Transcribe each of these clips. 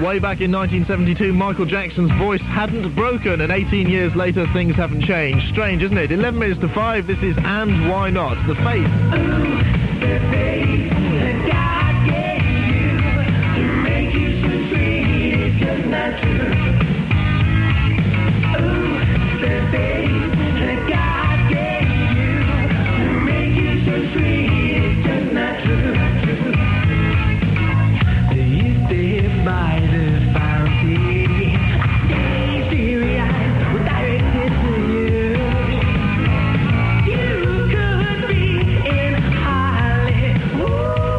Way back in 1972, Michael Jackson's voice hadn't broken, and 18 years later, things haven't changed. Strange, isn't it? 11 minutes to 5, this is And Why Not? The Faith. Ooh, the faith that God gave you to make you so sweet, it's just not true. Ooh, the faith that God gave you to make you so sweet, it's just not true. You stay by the fountain, stay serious, with directed to you. You could be in Hollywood,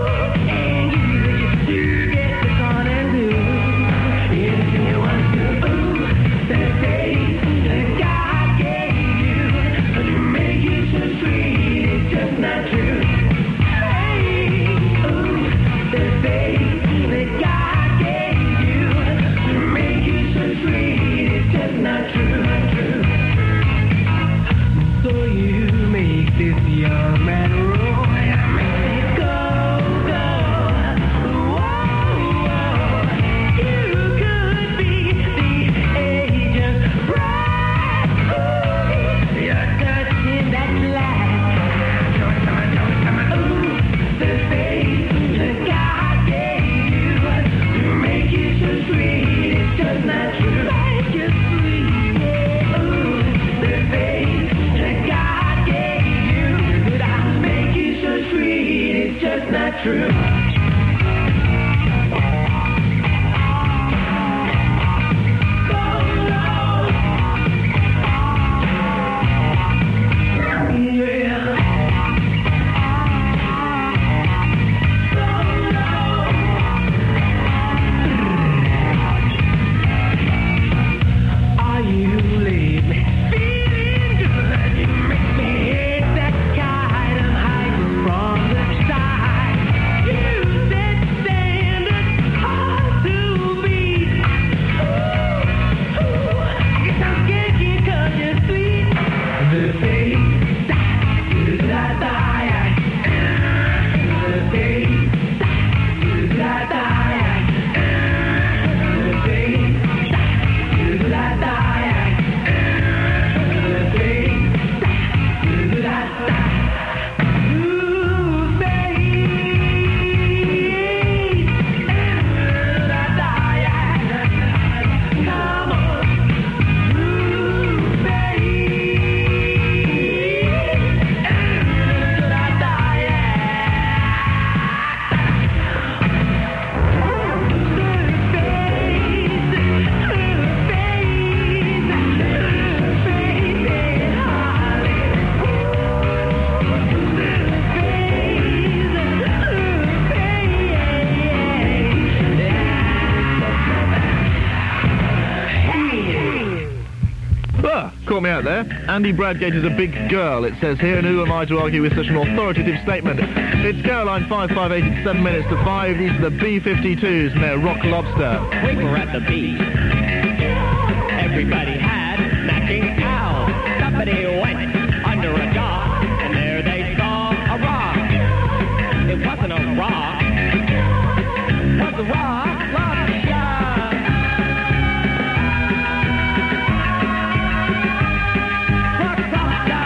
and you get the call and do anything you want to. Ooh, the faith that God gave you to make you so sweet, it's just not true. Hey, ooh, the faith that God gave you to make you so sweet, it's just not true. So you make this young man roll, make it go. Whoa, you could be the agent's bride. Ooh, you're touching that light. Ooh, the faith that God gave you to make you so sweet, it's just not true. Make you sweet, yeah. Ooh, the faith that God gave you to make you so sweet, it's just not true. Are you leaving? Feeling good. You make me hit that kind of high from the side. You set standards hard to beat. Ooh, I guess I'm scared 'cause you're sweet. The faith that I the faith that I the faith that I the faith that ooh, faith that come on, ooh, Caught me out there. Andy Bradgate is a big girl, it says here, and who am I to argue with such an authoritative statement? It's Caroline 558, it's 7 minutes to 5. These are the B-52s and their Rock Lobster. We were at the beach. Everybody had matching towels. Somebody went under a dock, and there they saw a rock. It wasn't a rock. It was a rock lobster. Rock lobster.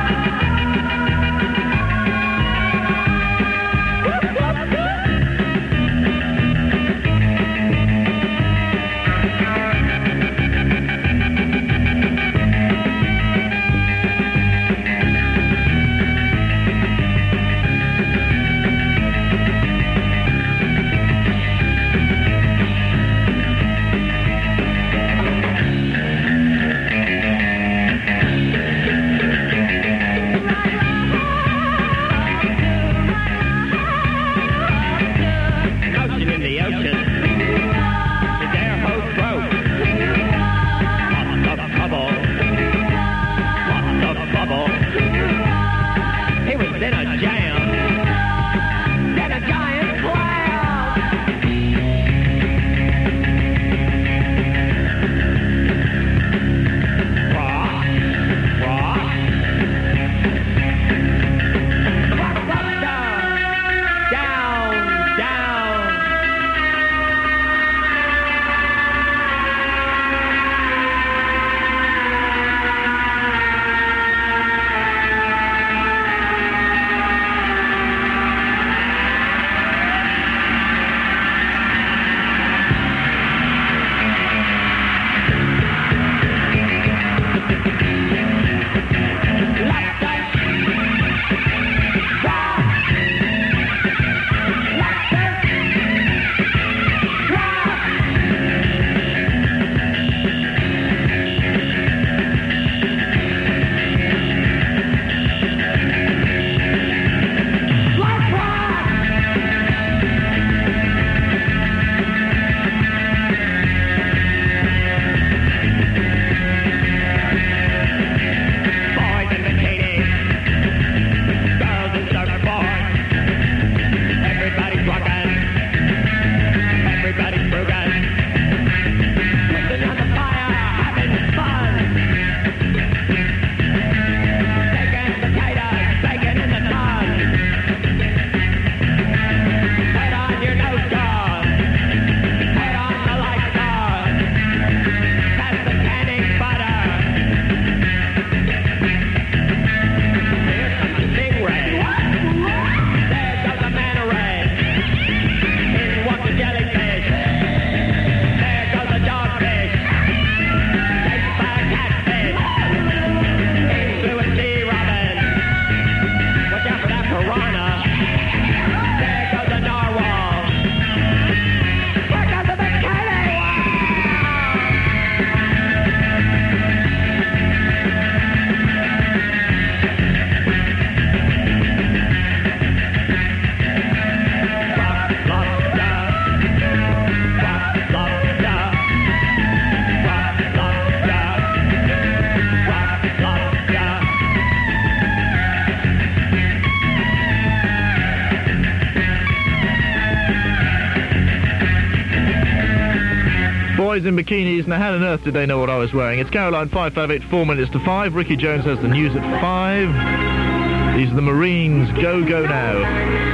Whoop, whoop, whoop. boys in bikinis. Now, how on earth did they know what I was wearing? It's Caroline 558, 4 minutes to 5. Ricky Jones has the news at 5. These are the Marines. Go, go now.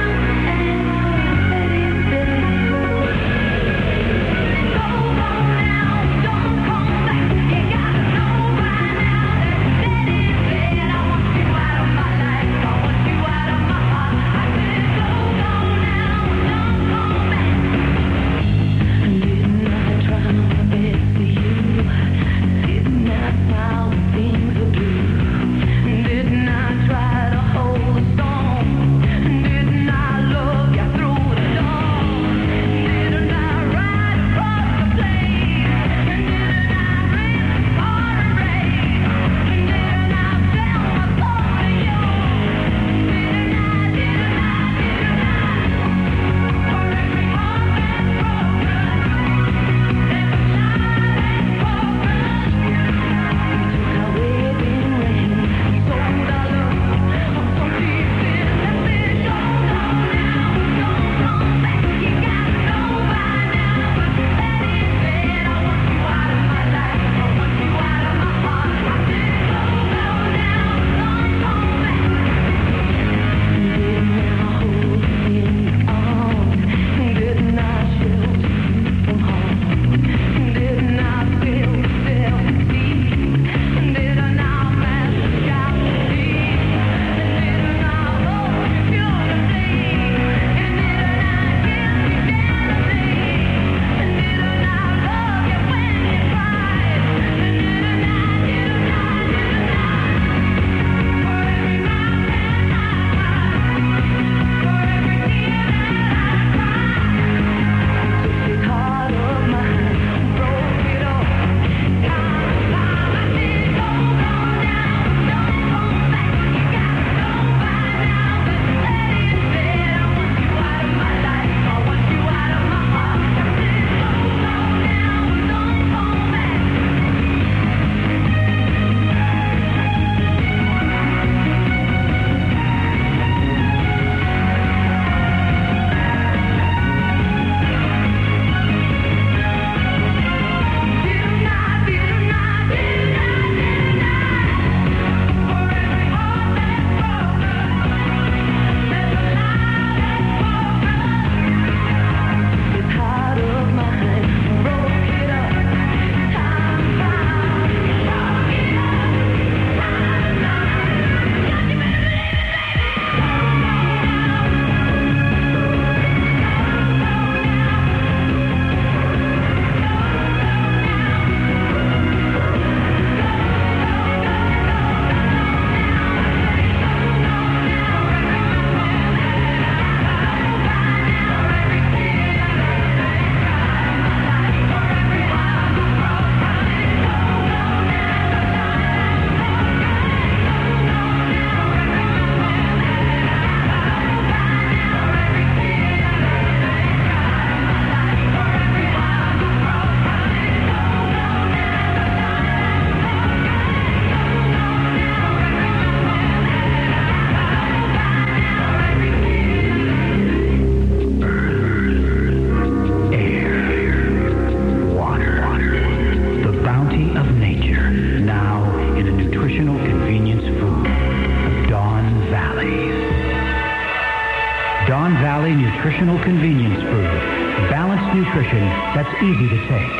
Don Valley Nutritional Convenience Food. Balanced nutrition that's easy to take.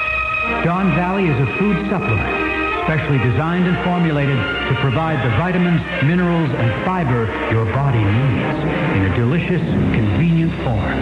Don Valley is a food supplement, specially designed and formulated to provide the vitamins, minerals, and fiber your body needs in a delicious, convenient form.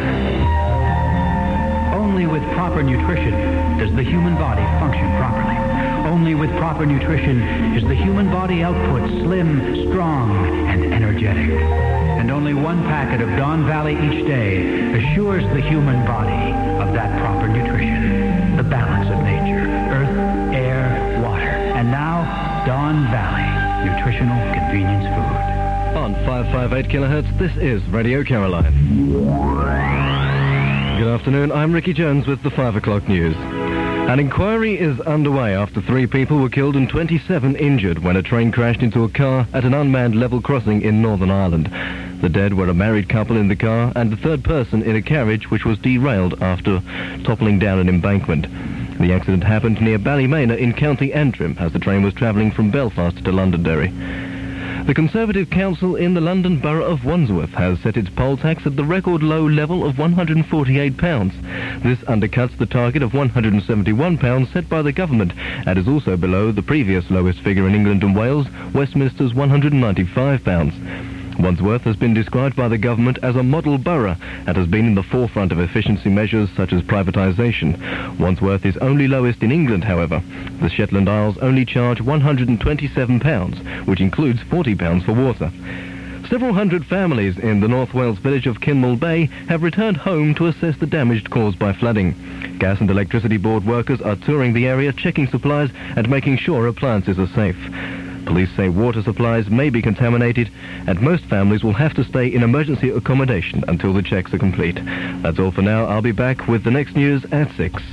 Only with proper nutrition does the human body function properly. Only with proper nutrition is the human body output slim, strong, and energetic. And only one packet of Don Valley each day assures the human body of that proper nutrition. The balance of nature, earth, air, water. And now, Don Valley, nutritional convenience food. On 558 kilohertz, this is Radio Caroline. Good afternoon, I'm Ricky Jones with the 5 o'clock news. An inquiry is underway after 3 people were killed and 27 injured when a train crashed into a car at an unmanned level crossing in Northern Ireland. The dead were a married couple in the car and a third person in a carriage which was derailed after toppling down an embankment. The accident happened near Ballymena in County Antrim as the train was travelling from Belfast to Londonderry. The Conservative Council in the London Borough of Wandsworth has set its poll tax at the record low level of £148. This undercuts the target of £171 set by the government and is also below the previous lowest figure in England and Wales, Westminster's £195. Wandsworth has been described by the government as a model borough and has been in the forefront of efficiency measures such as privatisation. Wandsworth is only lowest in England, however. The Shetland Isles only charge £127, which includes £40 for water. Several hundred families in the North Wales village of Kinmel Bay have returned home to assess the damage caused by flooding. Gas and Electricity Board workers are touring the area, checking supplies and making sure appliances are safe. Police say water supplies may be contaminated and most families will have to stay in emergency accommodation until the checks are complete. That's all for now. I'll be back with the next news at 6.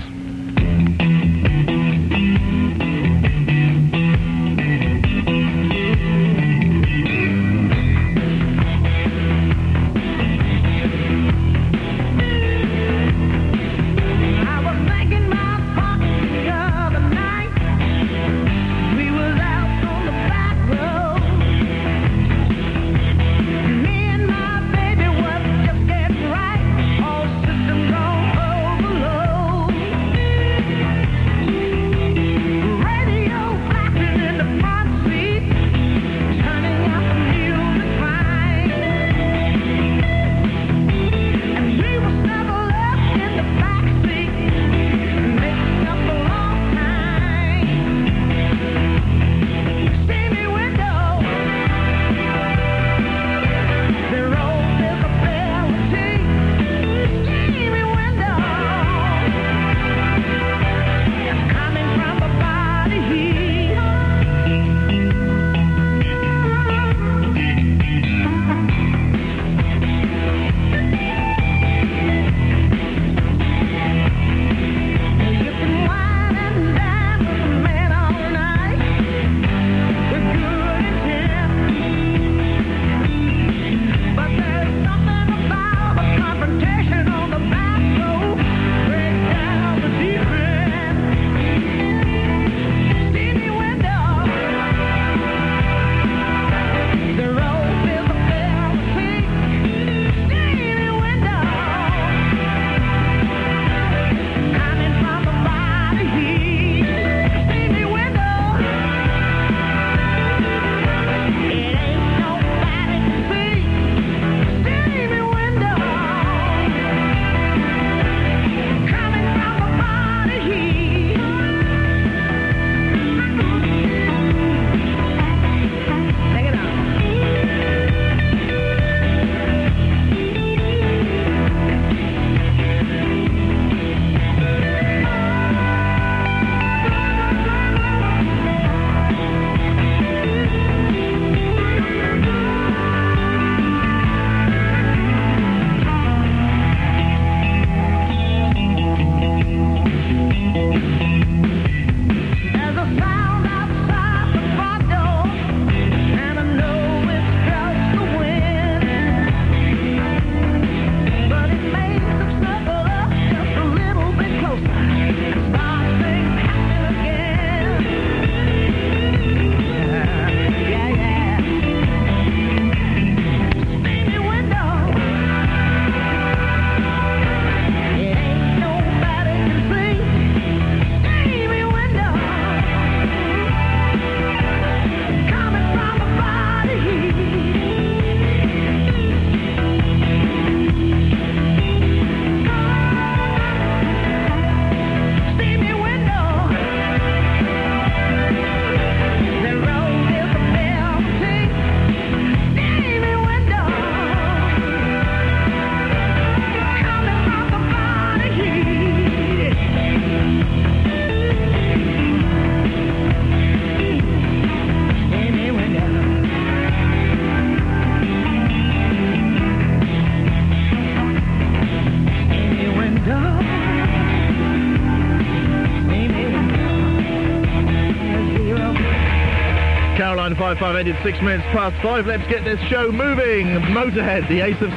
Caroline 558, it's 6 minutes past 5. Let's get this show moving. Motorhead, the Ace of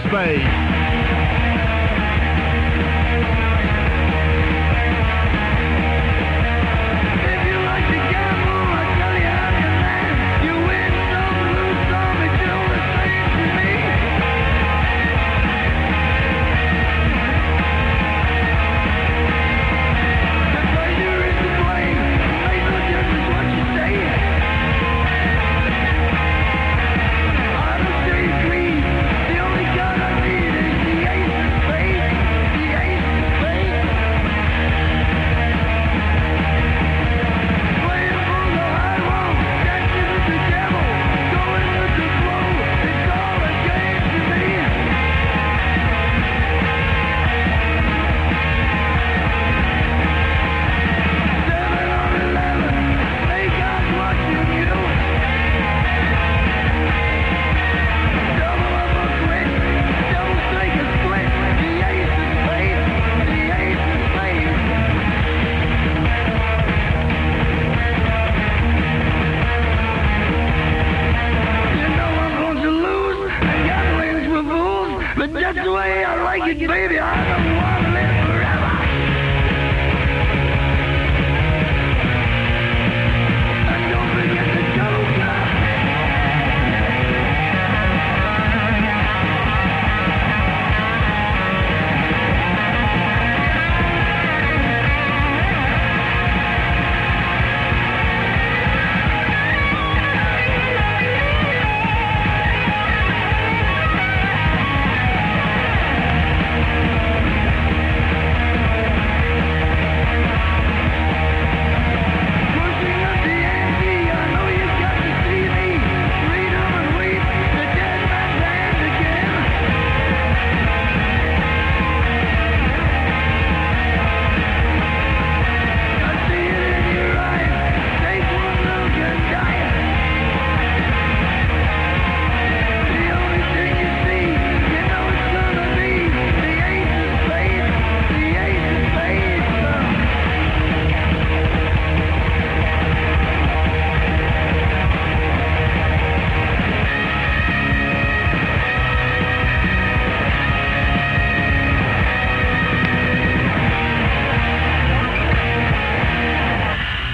Spades.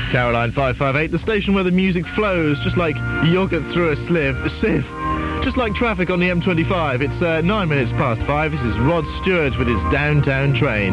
Caroline 558, the station where the music flows, just like yogurt through a sieve. Just like traffic on the M25. It's 9 minutes past 5. This is Rod Stewart with his Downtown Train.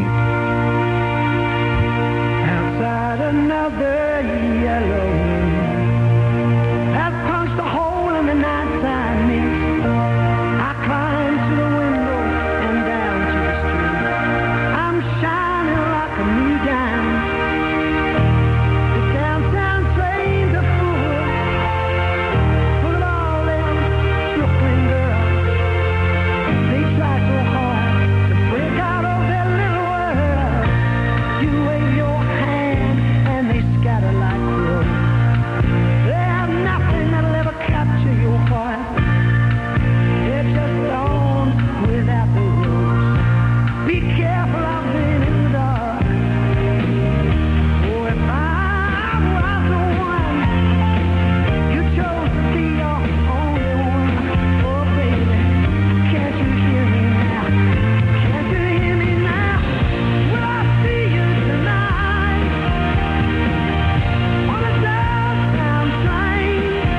Outside another yellow moon has punched a hole in the nighttime mist. I climb to the window and down to the street. I'm shining like a new dime. The downtown trains are full of all them Brooklyn girls. They try so hard to break out of their little world. You wave your hand and they scatter like crows. They have nothing that'll ever capture your heart. They're just gone without the rose. Be careful out there in the dark. Oh, if I was the one you chose to be your only one. Oh, baby, can't you hear me now? Can't you hear me now? Will I see you tonight on a downtown train?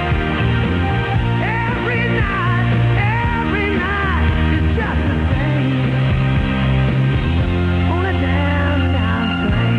Every night is just the same on a downtown train.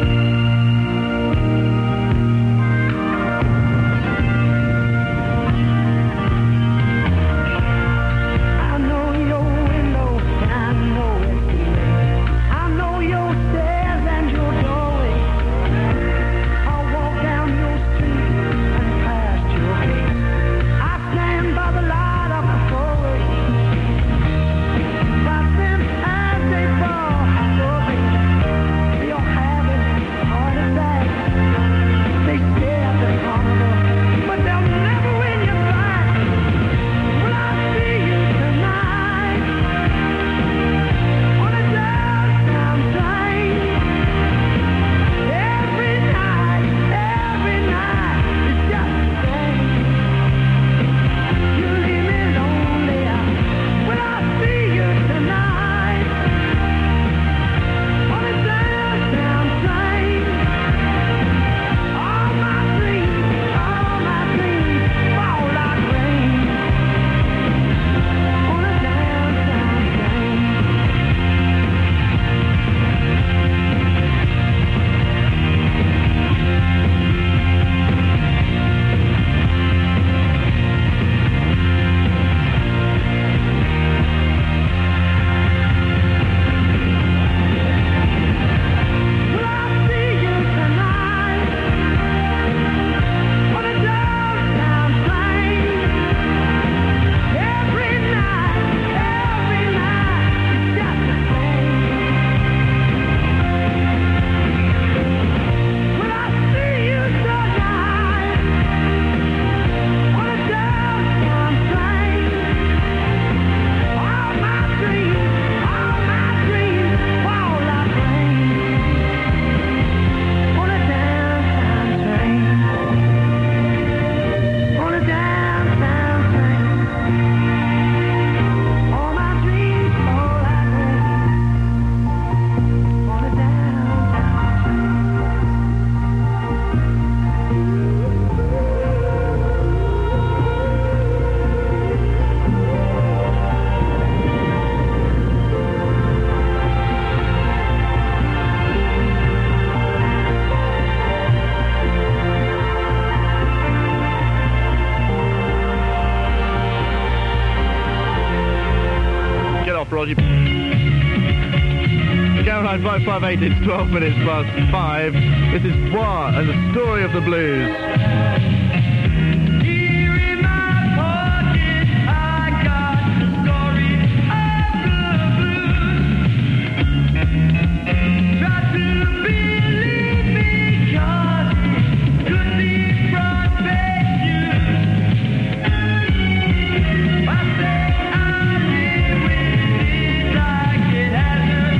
I know your window and I know it's late. I know your stairs and your doorway. I'll walk down your street and past your gate. I stand by the light of the four-way. Watch them as they fall. Oh, baby, you're having a heart attack. They stare at the carnival, but they'll never win your fight. Will I see you tonight on a downtown train? Every night is just the same. You leave me lonely. Will I see you tonight on a downtown train? All my dreams fall like rain on a downtown train. Will I see you tonight on a downtown train? Every night is just the same. Will I see you tonight on a downtown train? All my dreams fall like rain on a downtown train. On a downtown train. All my dreams fall like rain on a downtown Get off, Roger. Caroline 558, it's 12 minutes past 5. This is Bois and the Story of the Blues. Here in my pocket, I got the story of the blues. Try to believe me, 'cause it could be front page news. I say I live with it like it hasn't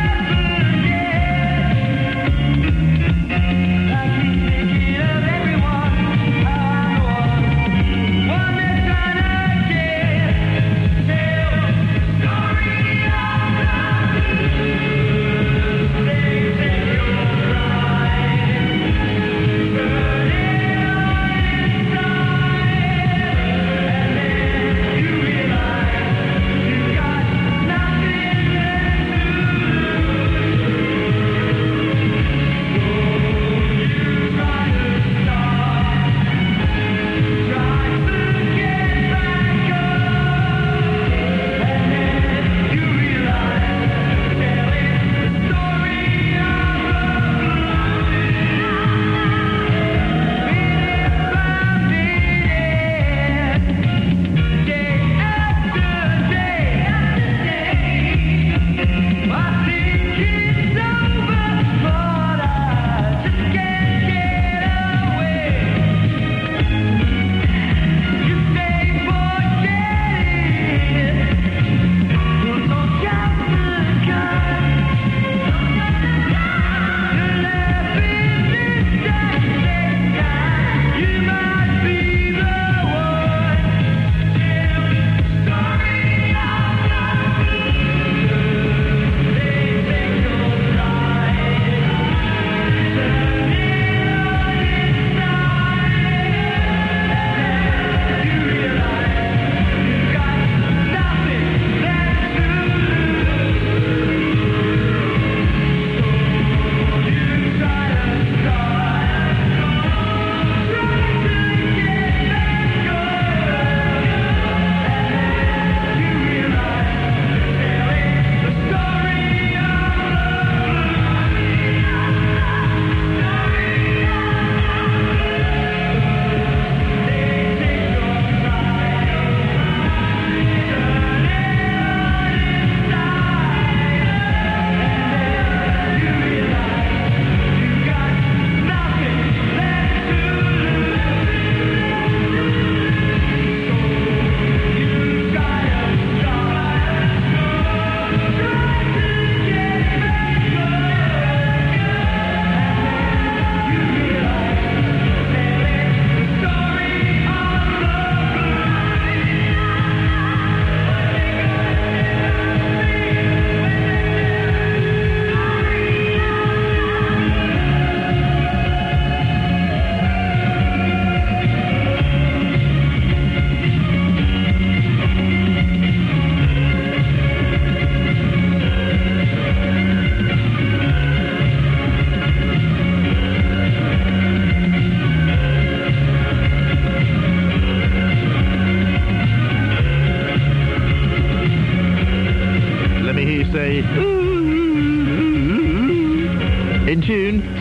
happened yet. I keep thinking of everyone.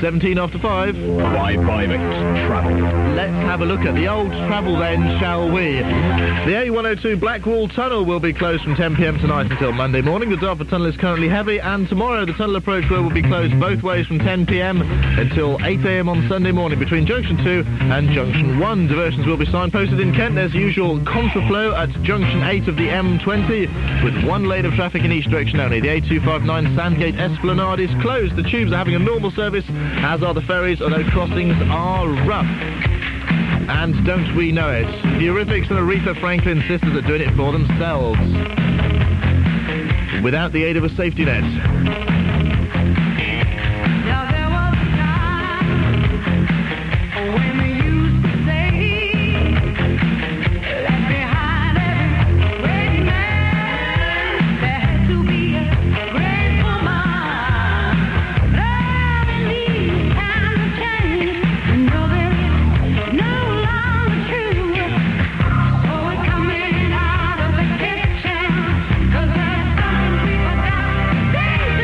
17 after 5. 558 Travel. Let's have a look at the old travel then, shall we? The A102 Blackwall Tunnel will be closed from 10 p.m. tonight until Monday morning. The Dartford Tunnel is currently heavy, and tomorrow the tunnel approach road will be closed both ways from 10 p.m. until 8 a.m. on Sunday morning between Junction 2 and Junction 1. Diversions will be signposted in Kent. There's usual contraflow at Junction 8 of the M20 with one lane of traffic in each direction only. The A259 Sandgate Esplanade is closed. The tubes are having a normal service, as are the ferries, although crossings are rough. And don't we know it? The Eurythmics and Aretha Franklin sisters are doing it for themselves, without the aid of a safety net. Now there was a time when we used to say, left behind every great man, there had to be a great woman. Love in these times of change, no, there is no longer true. So we're coming out of the kitchen, 'cause there's something we forgot.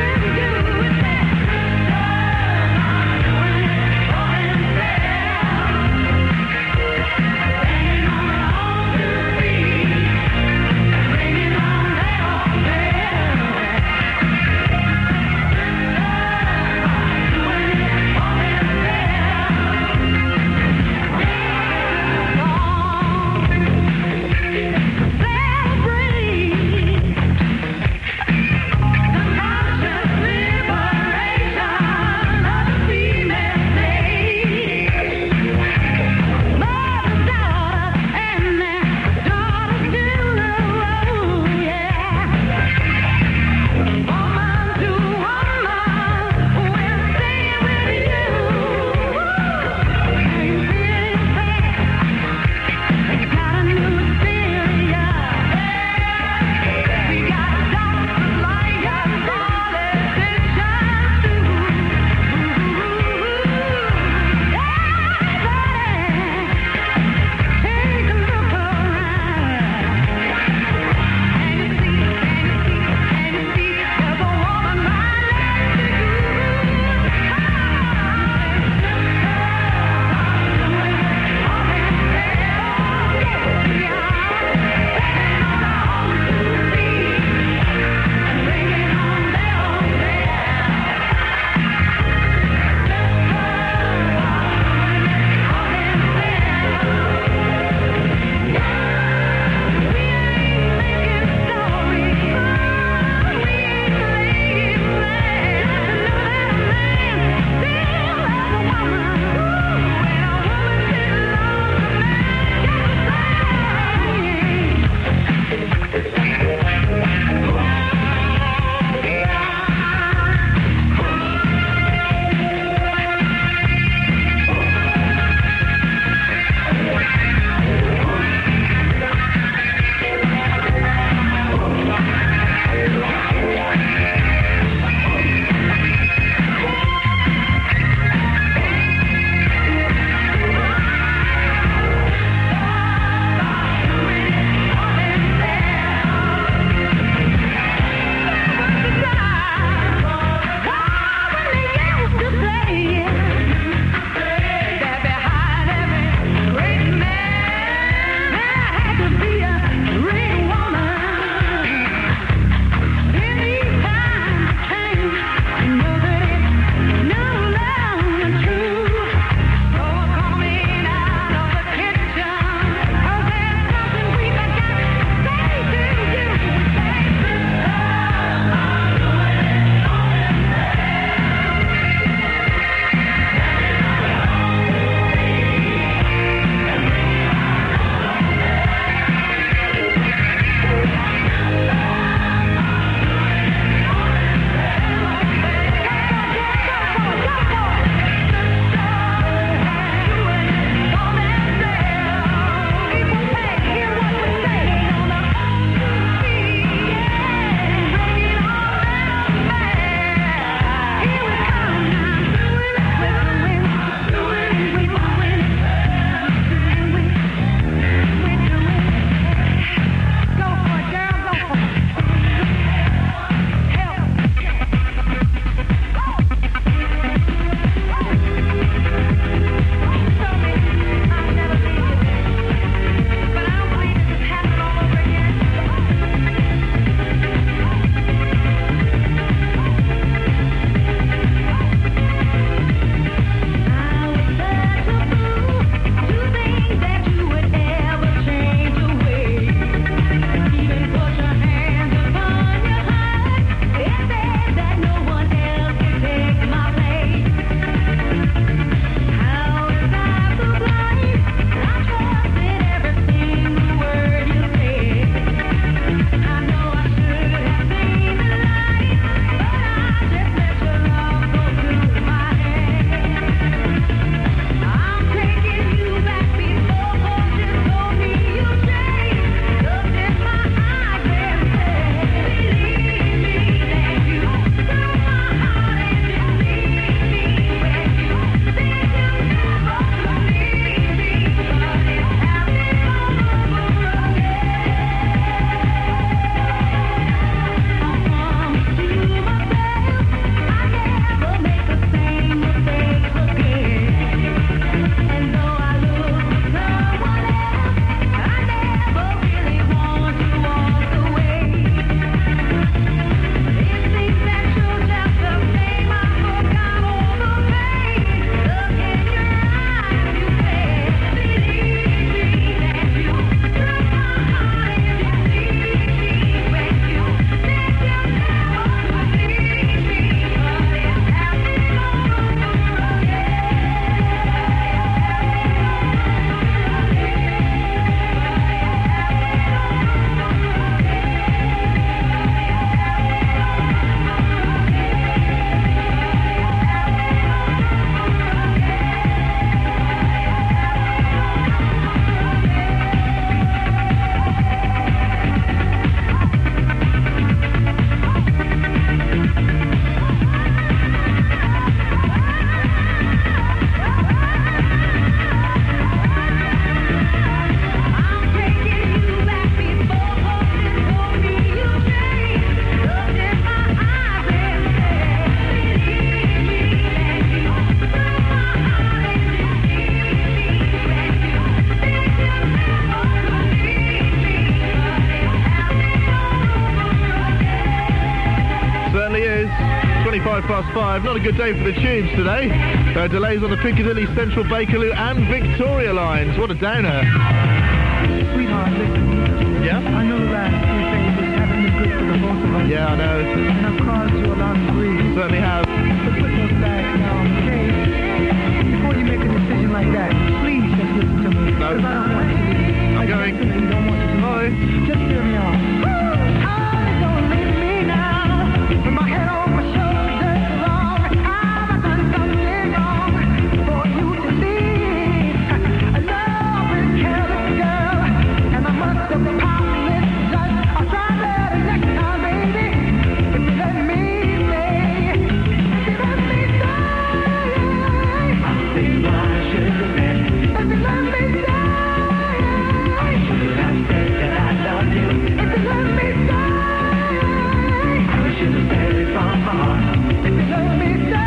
5:05. Not a good day for the tubes today. There are delays on the Piccadilly, Central, Bakerloo and Victoria lines. What a downer. Sweetheart, listen. Yeah? I know the last few things haven't been good for the both of us. Yeah, I know. And I've caused you a lot of grief. Certainly have. But put those bags down, okay? Before you make a decision like that, please just listen to me. No. Because I don't want you to leave. I'm going. You don't want to do. Bye. Just hear me out. Don't leave me now. With my head on my shoulders long. I've done something wrong for you to leave. I love this careless girl, and I must have powerless judge. I'll try better next time, baby. If you let me stay, if you let me stay, I'll see what I should have been. If you let me stay, I should have said that I love you. If you let me stay, I should have said it from my heart. If you let me stay,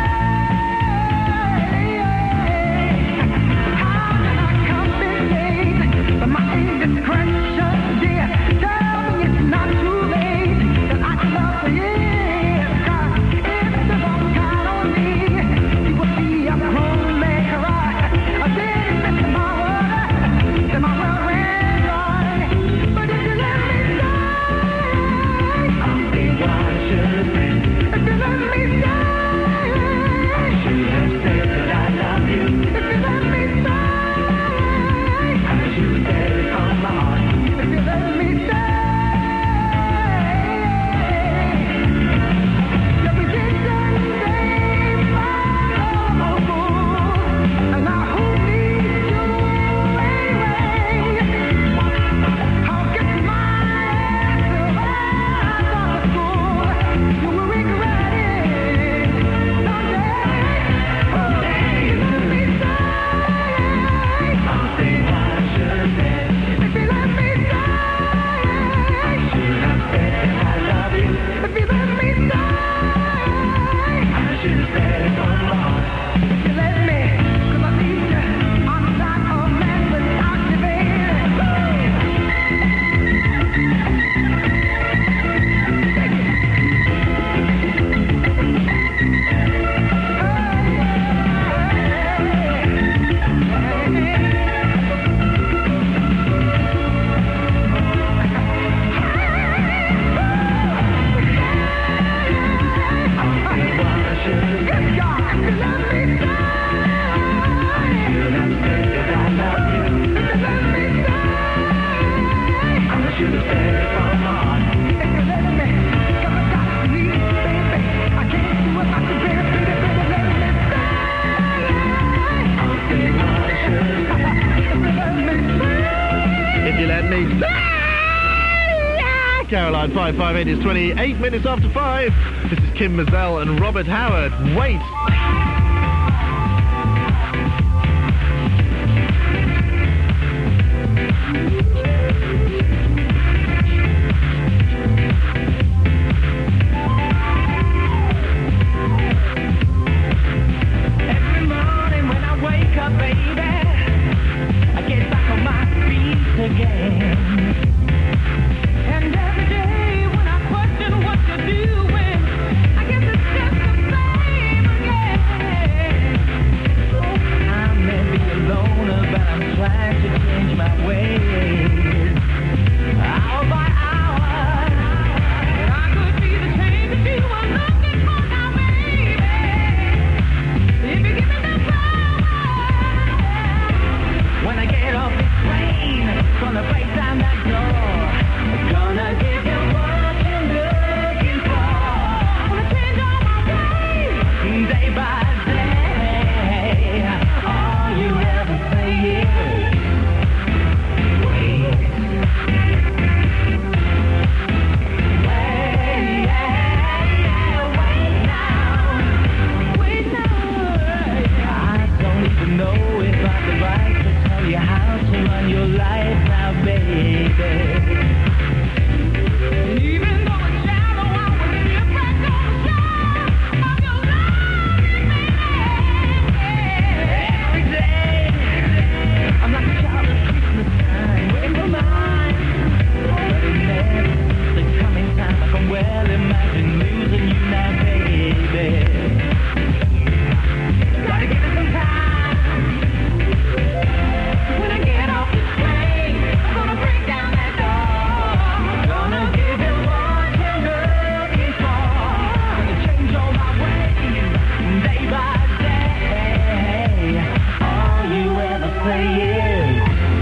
how can I compensate for my indiscretion, dear? Tell me it's not too late that I can love for years. 'Cause if the wrong kind on me, you would be a grown man. I didn't miss my word, then my well ran dry. But if you let me stay, I'll see what I should have been. If you let me stay, I should have said that I love you. If you let me stay, I should have said it from my heart. If you let me stay, let me get that same love, and I hope needs you anyway. I'll get my ass out of school. You will regret it someday. If you let me stay, I'll see what I should have said. If you let me stay, I should have said that I love you. If you let me stay, I should have said it from my heart. If you let me, 'cause I need you. I'm not a man without you, baby. If you let me stay. Caroline 558 is 28 minutes after 5. This is Kim Mazel and Robert Howard. Wait. Every morning when I wake up, baby, I get back on my feet again. And every day when I question what you're doing, I guess it's just the same again. Oh, I may be a loner, but I'm trying to change my ways. Hour by hour, and I could be the change that you were looking for now, baby. If you give me the power, when I get off this train, gonna break down that door, gonna give you what you're looking for. Wanna change all my ways, day by day. All you ever say is wait. Wait now. I don't even know if I have the right to tell you how to run your life now, baby. Even though it's shallow, I will still press on the shore of your love, baby. Every day, I'm like a child at Christmas time, waiting for mine. But it's the coming time, I can well imagine losing you now, baby. playing.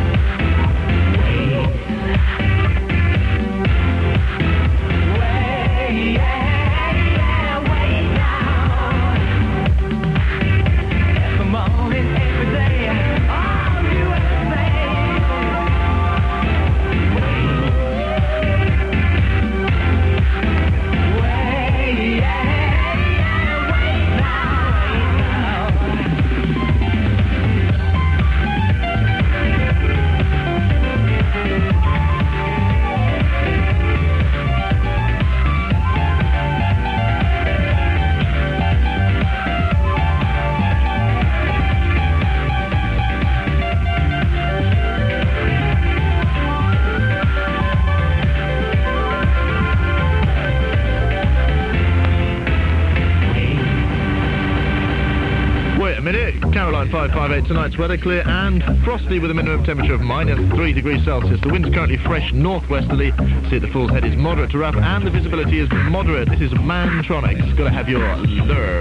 Caroline 558, tonight's weather clear and frosty with a minimum temperature of -3 degrees Celsius. The wind's currently fresh northwesterly. See, the Fool's Head is moderate to rough and the visibility is moderate. This is Mantronics. Gotta have your lure.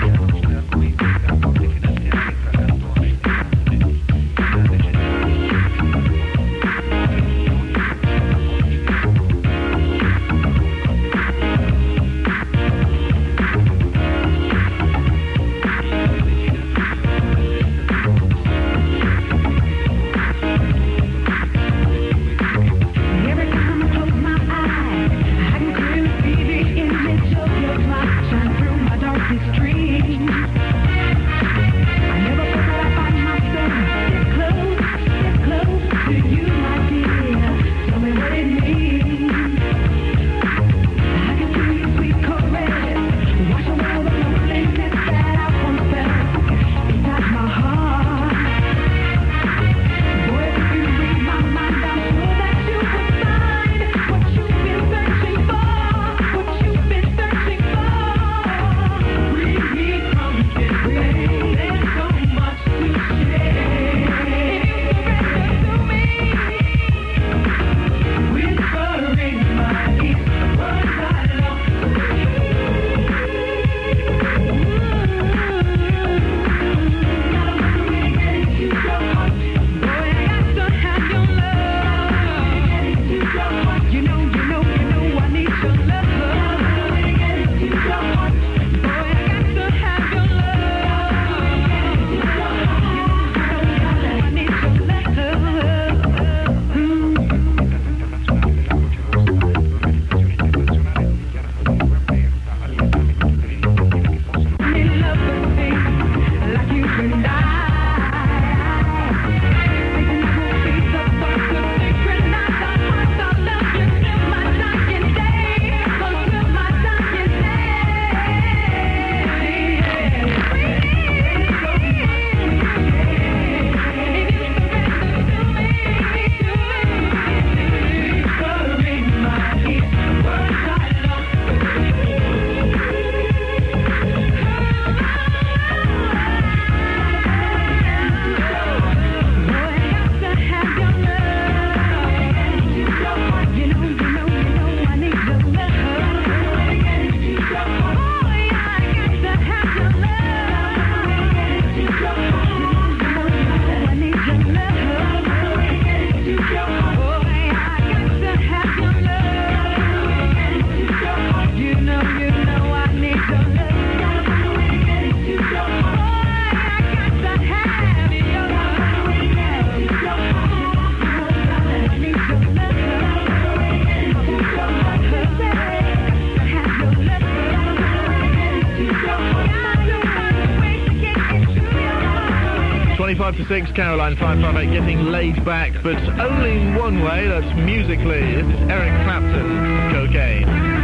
To 6, Caroline 558 getting laid back, but only in one way, that's musically. This is Eric Clapton, Cocaine.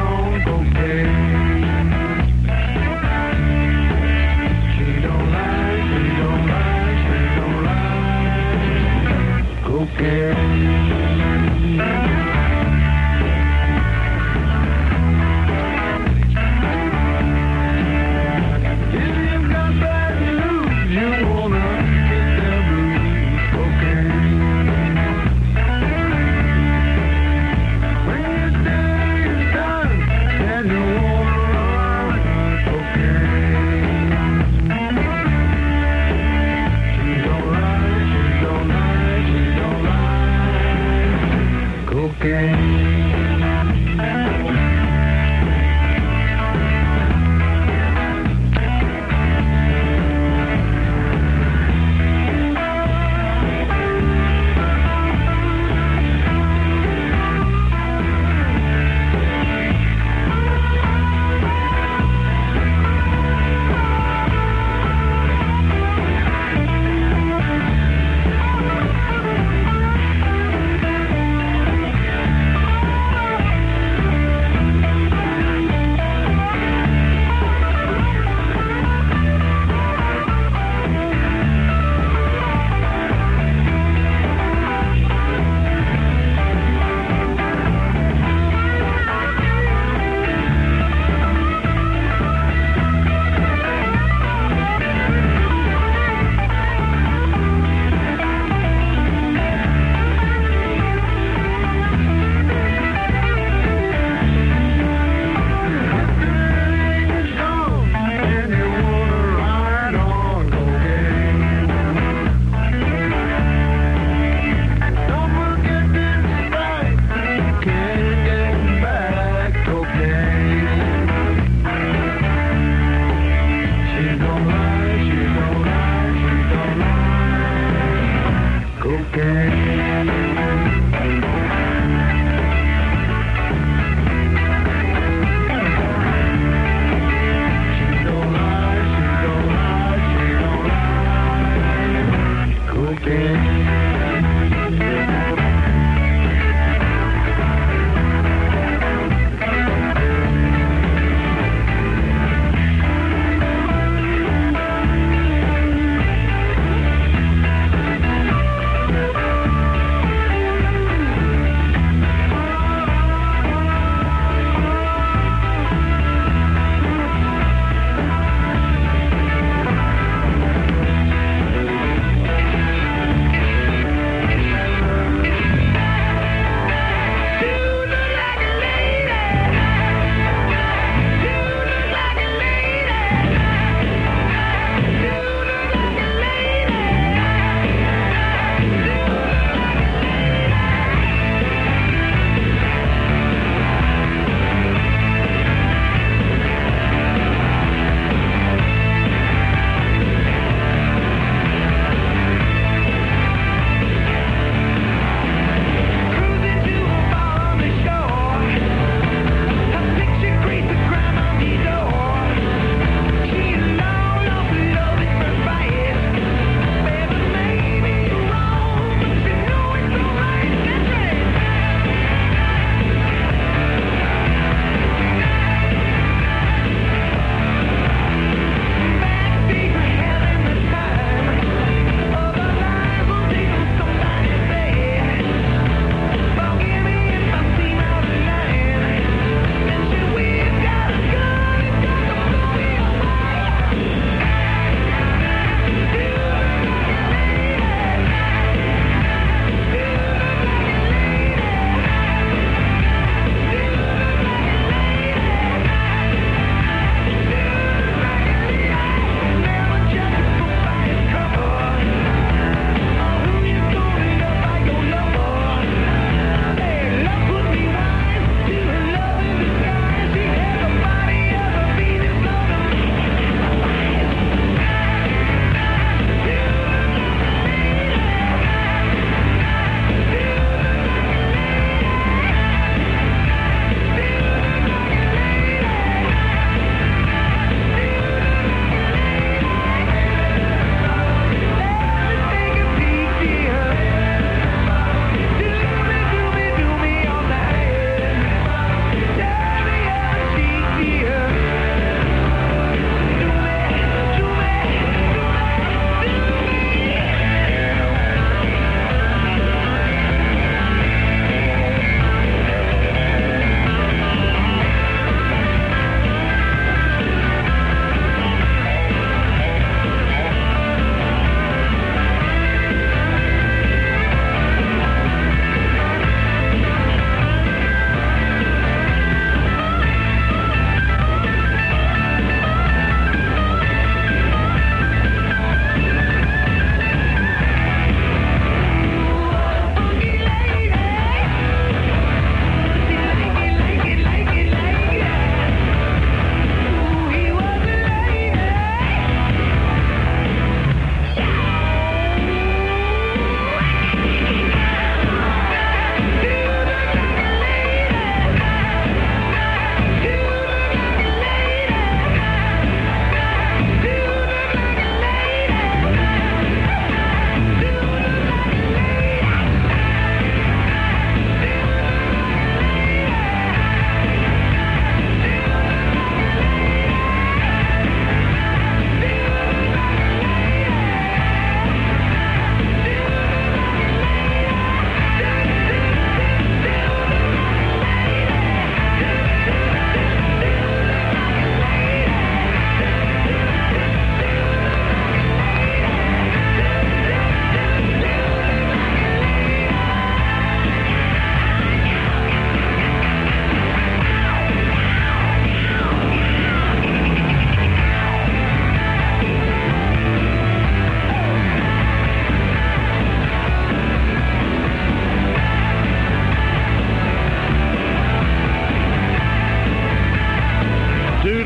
She don't like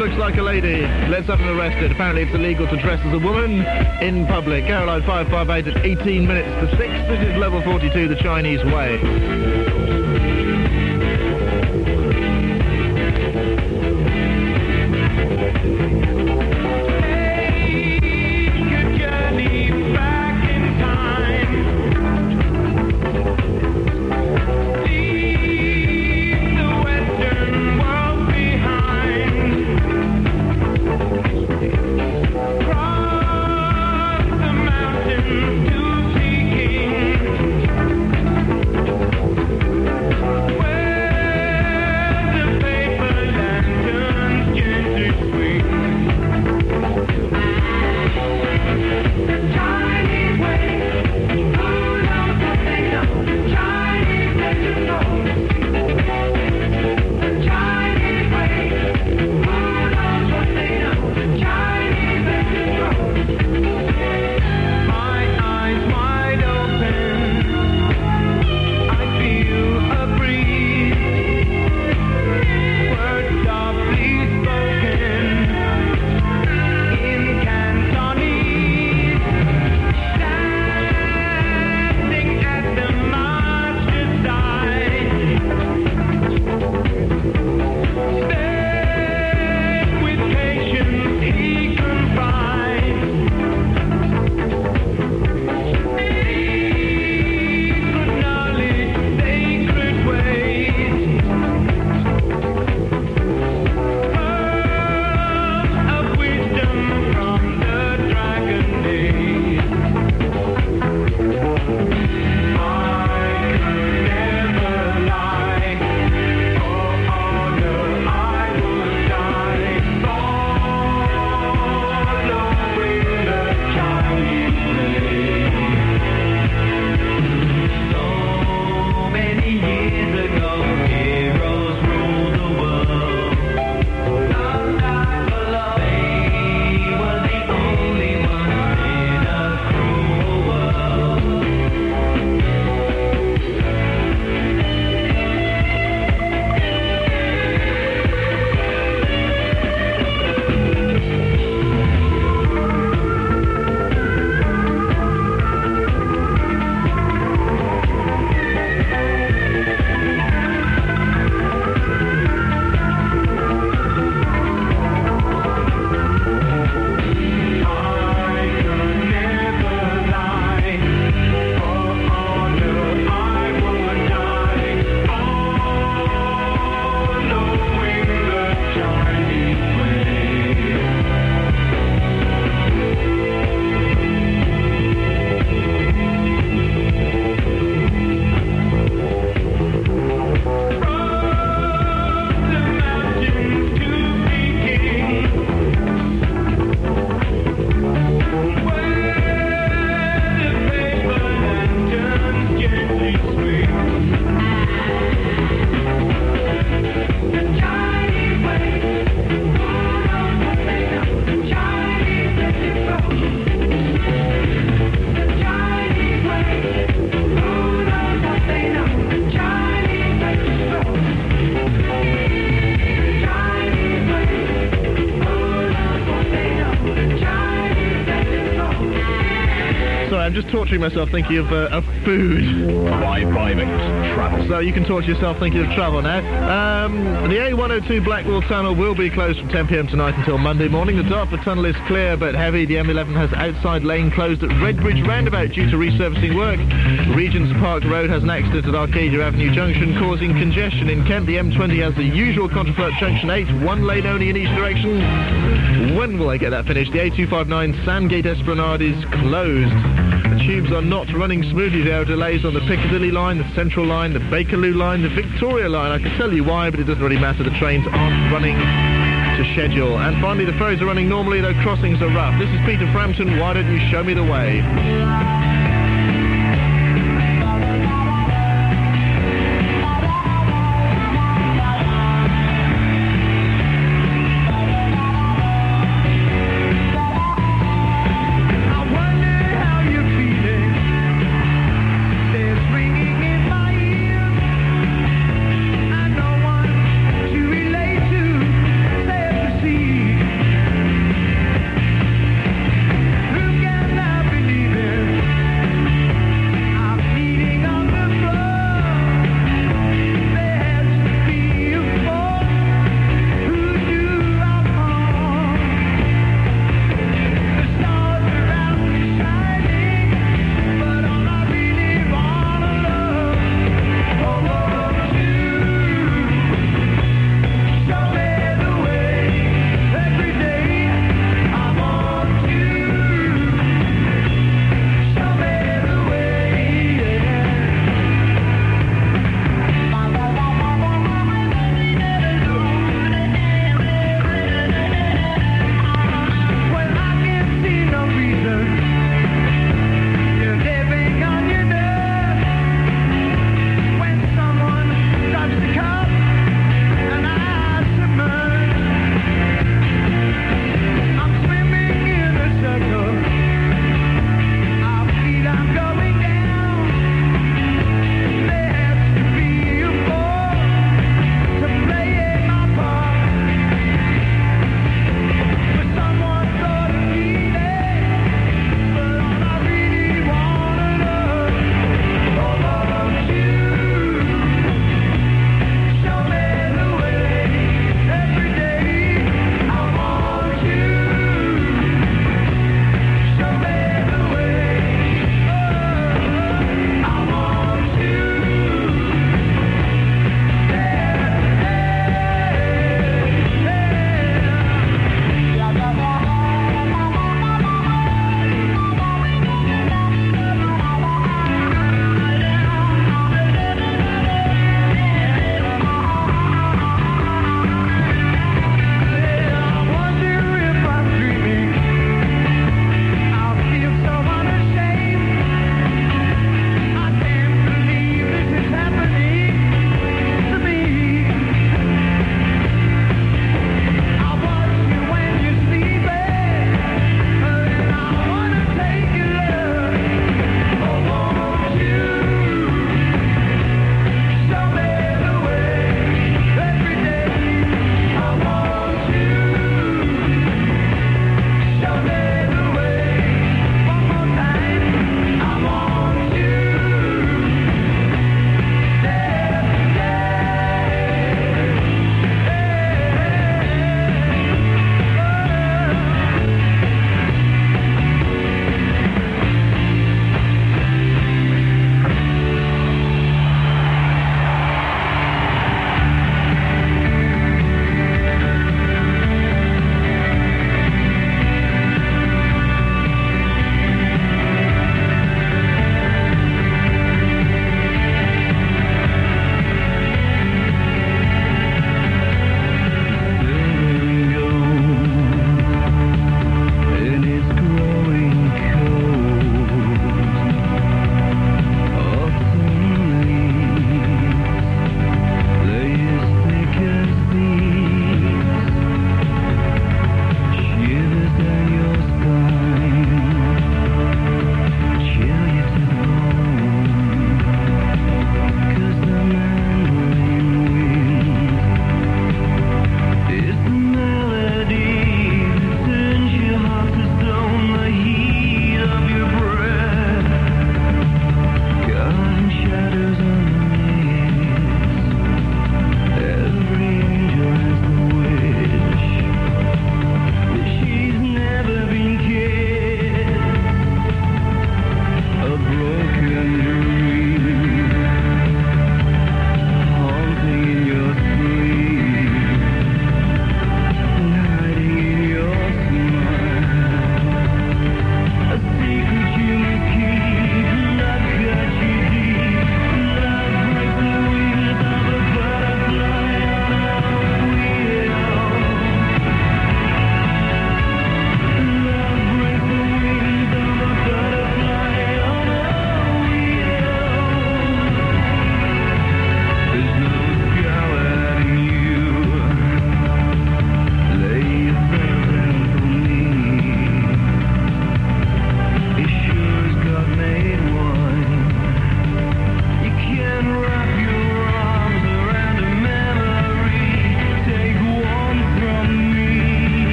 looks like a lady. Let's have him arrested. Apparently it's illegal to dress as a woman in public. Caroline 558 at 18 minutes to 6. This is level 42, the Chinese way. I'm just torturing myself thinking of food. By private travel. So you can torture yourself thinking of travel now. The A102 Blackwall Tunnel will be closed from 10 p.m. tonight until Monday morning. The Dartford Tunnel is clear but heavy. The M11 has outside lane closed at Redbridge Roundabout due to resurfacing work. Regent's Park Road has an accident at Arcadia Avenue Junction causing congestion in Kent. The M20 has the usual contraflow at Junction 8, one lane only in each direction. When will I get that finished? The A259 Sandgate Esplanade is closed. The tubes are not running smoothly. There are delays on the Piccadilly line, the Central line, the Bakerloo line, the Victoria line. I can tell you why, but it doesn't really matter. The trains aren't running to schedule. And finally, the ferries are running normally, though crossings are rough. This is Peter Frampton. Why don't you show me the way? See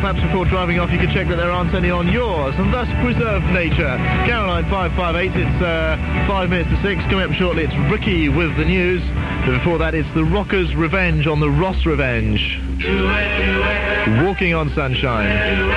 Perhaps before driving off you could check that there aren't any on yours and thus preserve nature. Caroline 558, it's 5 minutes to 6. Coming up shortly, it's Ricky with the news. But before that, it's the Rockers' Revenge on the Ross Revenge. Walking on Sunshine.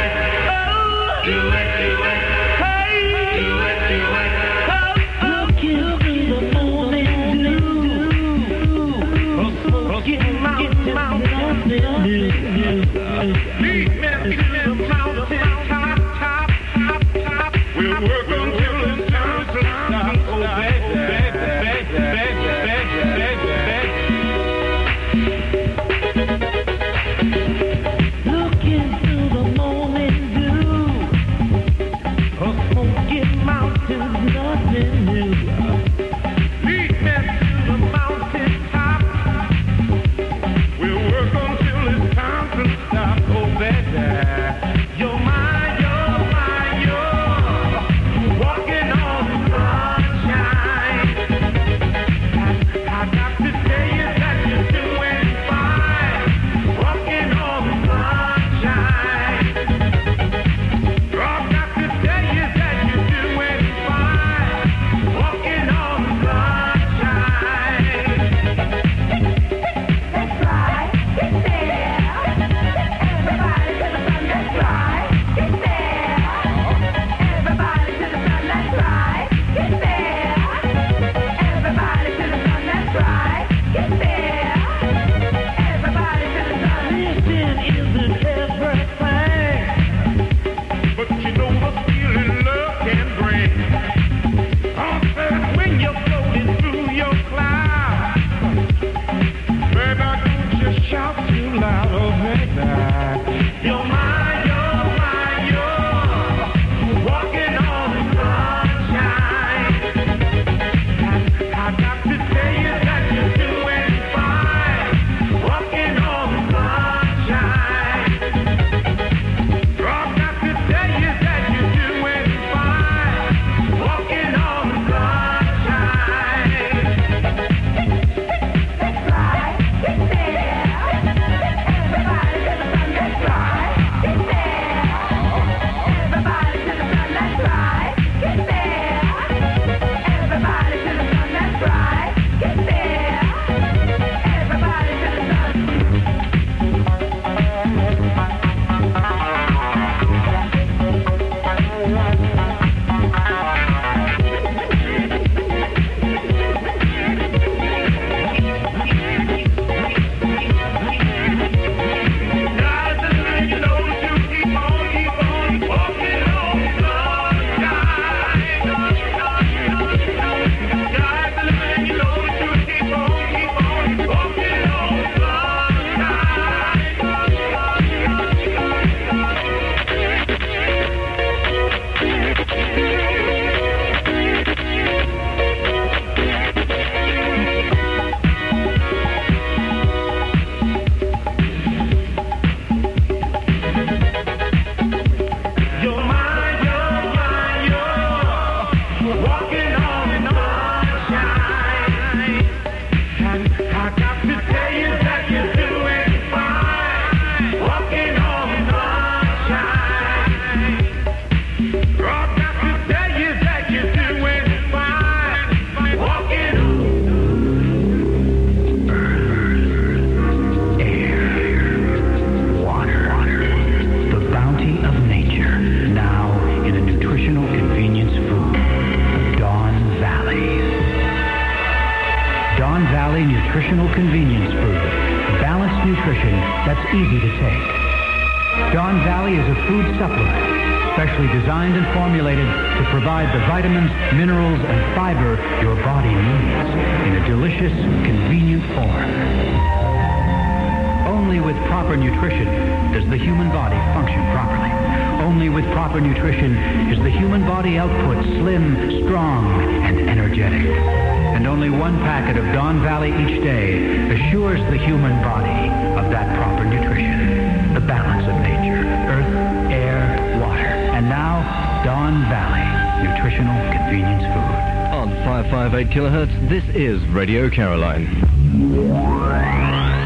nutritional convenience food. Balanced nutrition that's easy to take. Dawn Valley is a food supplement, specially designed and formulated to provide the vitamins, minerals, and fiber your body needs in a delicious, convenient form. Only with proper nutrition does the human body function properly. Only with proper nutrition is the human body output slim, strong, and energetic. And only one packet of Dawn Valley each day assures the human body of that proper nutrition, the balance of nature, earth, air, water. And now, Dawn Valley, nutritional convenience food. On 558 kilohertz, this is Radio Caroline.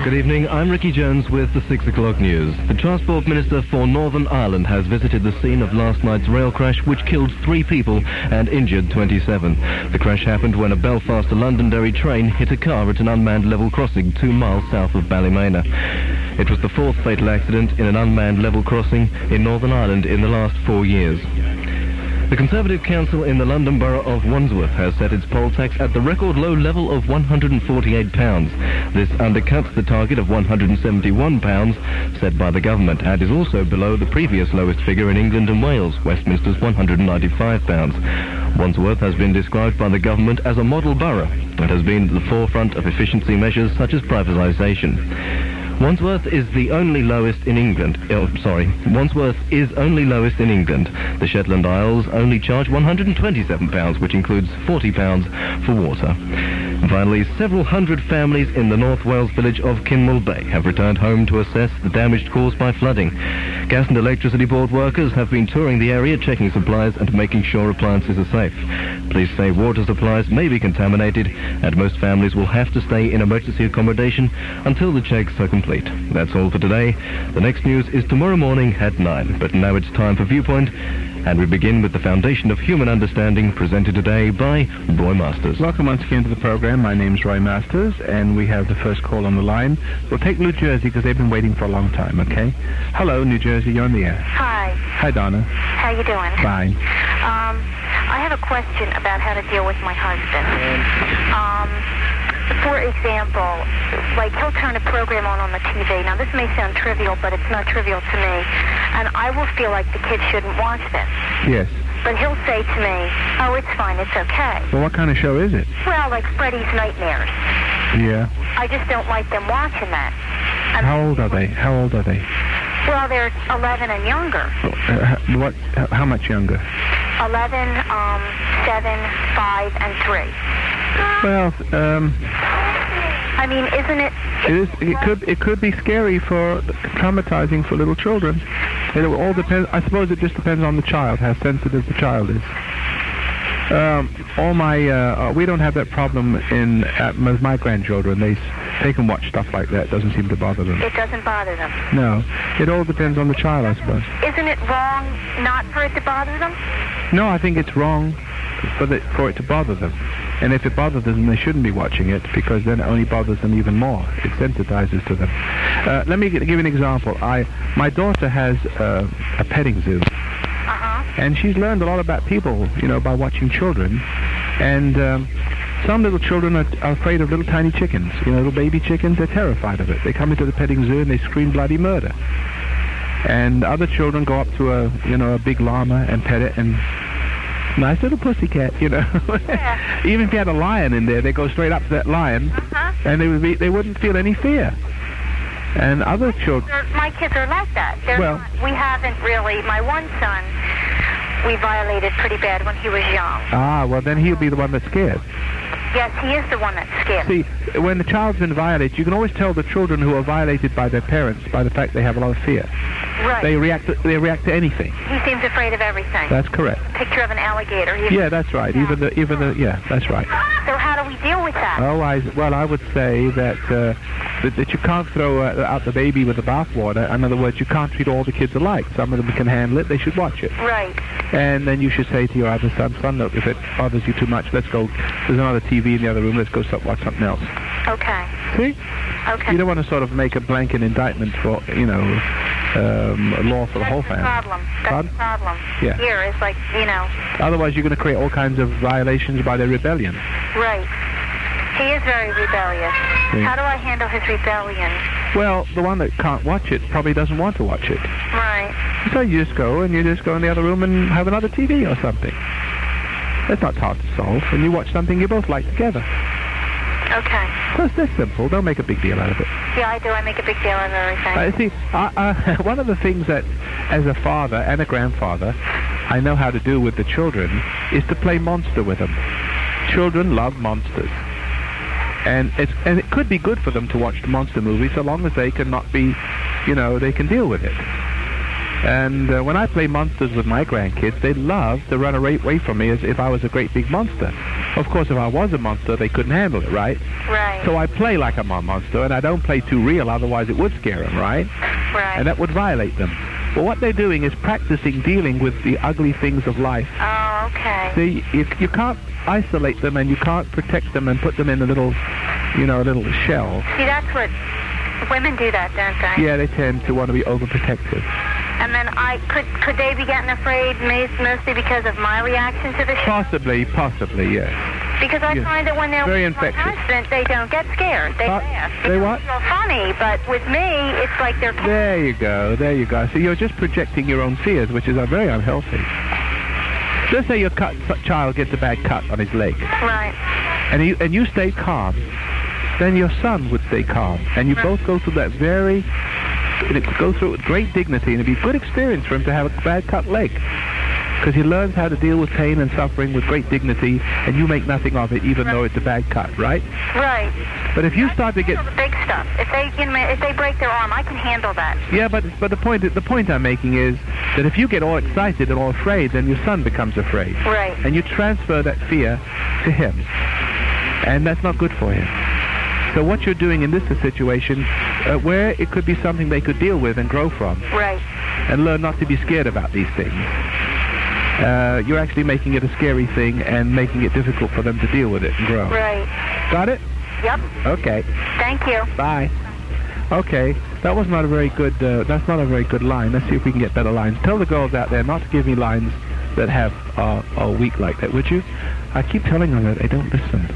Good evening, I'm Ricky Jones with the 6 o'clock news. The Transport Minister for Northern Ireland has visited the scene of last night's rail crash which killed 3 people and injured 27. The crash happened when a Belfast to Londonderry train hit a car at an unmanned level crossing 2 miles south of Ballymena. It was the 4th fatal accident in an unmanned level crossing in Northern Ireland in the last 4 years. The Conservative Council in the London Borough of Wandsworth has set its poll tax at the record low level of £148. This undercuts the target of £171 set by the government and is also below the previous lowest figure in England and Wales, Westminster's £195. Wandsworth has been described by the government as a model borough and has been at the forefront of efficiency measures such as privatisation. Wandsworth is the only lowest in England. Wandsworth is only lowest in England. The Shetland Isles only charge £127, which includes £40 for water. And finally, several hundred families in the North Wales village of Kinmel Bay have returned home to assess the damage caused by flooding. Gas and Electricity Board workers have been touring the area, checking supplies and making sure appliances are safe. Police say water supplies may be contaminated and most families will have to stay in emergency accommodation until the checks are complete. That's all for today. The next news is tomorrow morning at 9. But now it's time for Viewpoint, and we begin with the Foundation of Human Understanding, presented today by Roy Masters. Welcome once again to the program. My name's Roy Masters, and we have the first call on the line. We'll take New Jersey because they've been waiting for a long time, okay? Hello, New Jersey, you're on the air. Hi. Hi, Donna. How you doing? Fine. I have a question about how to deal with my husband. For example, like he'll turn a program on the TV. Now this may sound trivial, but it's not trivial to me. And I will feel like the kids shouldn't watch this. Yes. But he'll say to me, oh, it's fine, it's okay. Well, what kind of show is it? Well, like Freddy's Nightmares. Yeah. I just don't like them watching that. And How old are they? well, they're 11 and younger. How much younger? 11, 7, 5, and 3. Well, I mean, isn't it? It could be scary for traumatizing for little children. It all depends. I suppose it just depends on the child, how sensitive the child is. We don't have that problem with my grandchildren. They can watch stuff like that. It doesn't seem to bother them. It doesn't bother them. No, it all depends on the child, I suppose. Isn't it wrong not for it to bother them? No, I think it's wrong for it to bother them. And if it bothers them, they shouldn't be watching it, because then it only bothers them even more. It sensitizes to them. Let me give you an example. My daughter has a petting zoo. And she's learned a lot about people, by watching children. And some little children are afraid of little tiny chickens. Little baby chickens, they're terrified of it. They come into the petting zoo and they scream bloody murder. And other children go up to a big llama and pet it, and nice little pussycat, Yeah. Even if you had a lion in there, they go straight up to that lion, and they wouldn't feel any fear. And other children... My kids are like that. We haven't really... My one son, we violated pretty bad when he was young. Ah, well, then he'll be the one that's scared. Yes, he is the one that's scared. See, when the child's been violated, you can always tell the children who are violated by their parents by the fact they have a lot of fear. Right. They react to anything. He seems afraid of everything. That's correct. Picture of an alligator. Yeah, that's right. Yeah, that's right. So how do we deal with that? Oh, I would say that you can't throw out the baby with the bathwater. In other words, you can't treat all the kids alike. Some of them can handle it. They should watch it. Right. And then you should say to your other son, look, if it bothers you too much, let's go. There's another TV in the other room. Let's go watch something else. Okay. See? Okay. You don't want to sort of make a blanket indictment for, law for the whole family. That's the problem. Yeah. Here is like, Otherwise, you're going to create all kinds of violations by their rebellion. Right. He is very rebellious. Yeah. How do I handle his rebellion? Well, the one that can't watch it probably doesn't want to watch it. Right. So you just go in the other room and have another TV or something. That's not hard to solve. And you watch something you both like together. Okay. So it's this simple. Don't make a big deal out of it. Yeah, I do. I make a big deal out of everything. One of the things that, as a father and a grandfather, I know how to do with the children is to play monster with them. Children love monsters. And it could be good for them to watch the monster movie so long as they cannot be, they can deal with it. And when I play monsters with my grandkids, they love to run away from me as if I was a great big monster. Of course, if I was a monster, they couldn't handle it, right? Right. So I play like I'm a monster, and I don't play too real, otherwise it would scare them, right? Right. And that would violate them. But what they're doing is practicing dealing with the ugly things of life. Oh, okay. See, you can't isolate them, and you can't protect them and put them in a little shell. See, that's what women do, that, don't they? Yeah, they tend to want to be overprotective. And then could they be getting afraid mostly because of my reaction to the show? Possibly, yes. Because I Yes. find that when they're Very with my infectious. husband, they don't get scared. They laugh. They what? It's real funny, but with me, it's like they're... There you go. So you're just projecting your own fears, which is very unhealthy. Let's say your child gets a bad cut on his leg, Right. and you stay calm. Then your son would stay calm, and you both go through that go through it with great dignity, and it'd be a good experience for him to have a bad cut leg. Because he learns how to deal with pain and suffering with great dignity, and you make nothing of it, even though it's a bad cut, right? Right. But if you start to get... The big stuff. If they break their arm, I can handle that. Yeah, but the point I'm making is that if you get all excited and all afraid, then your son becomes afraid. Right. And you transfer that fear to him. And that's not good for him. So what you're doing in this situation, where it could be something they could deal with and grow from, Right. and learn not to be scared about these things, you're actually making it a scary thing and making it difficult for them to deal with it and grow. Right. Got it? Yep. Okay. Thank you. Bye. Okay, that was not a very good, that's not a very good line. Let's see if we can get better lines. Tell the girls out there not to give me lines that have are weak like that, would you? I keep telling them that they don't listen.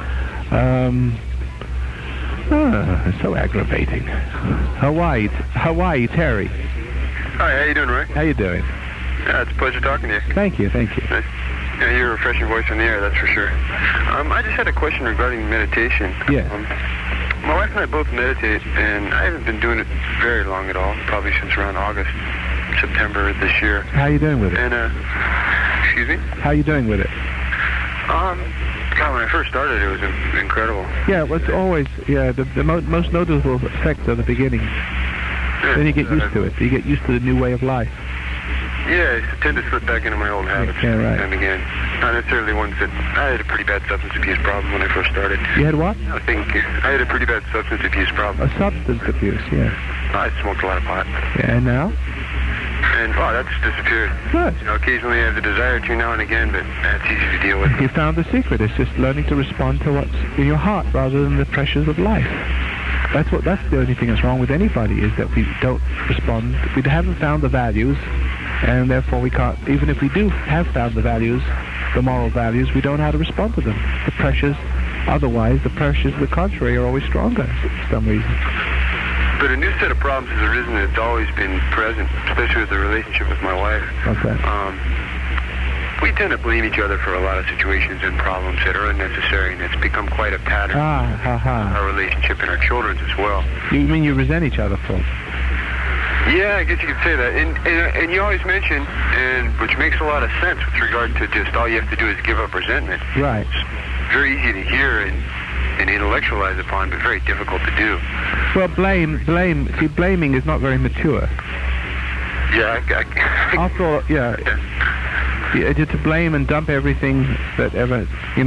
It's so aggravating. Hawaii, Terry. Hi, how you doing, Roy? How you doing? Yeah, it's a pleasure talking to you. Thank you. Nice. Yeah, you're a refreshing voice on the air, that's for sure. I just had a question regarding meditation. Yes. My wife and I both meditate, and I haven't been doing it very long at all, probably since around August, September this year. How you doing with it? And, excuse me? How you doing with it? God, when I first started, it was incredible. Yeah, well, it's always, the most noticeable effects are the beginning. Yeah, Then you get used to it. You get used to the new way of life. Yeah, I tend to slip back into my old habits Yeah, right. time and again. Not necessarily ones that... I had a pretty bad substance abuse problem when I first started. You had what? I think I had a pretty bad substance abuse problem. A substance abuse, yeah. I smoked a lot of pot. Yeah, and now? And, that's disappeared. Good. You know, occasionally I have the desire to now and again, but that's easy to deal with. You found the secret. It's just learning to respond to what's in your heart rather than the pressures of life. That's the only thing that's wrong with anybody, is that we don't respond. We haven't found the values, and therefore we can't, even if we do have found the values, the moral values, we don't know how to respond to them. The pressures, the contrary, are always stronger for some reason. But a new set of problems has arisen that's always been present, especially with the relationship with my wife. Okay. We tend to blame each other for a lot of situations and problems that are unnecessary, and it's become quite a pattern in our relationship and our children's as well. You mean you resent each other for? Yeah, I guess you could say that. And you always mention, and which makes a lot of sense with regard to just all you have to do is give up resentment. Right. It's very easy to hear and intellectualize upon, but very difficult to do. Well, blaming is not very mature. Yeah, After all, to blame and dump everything that ever,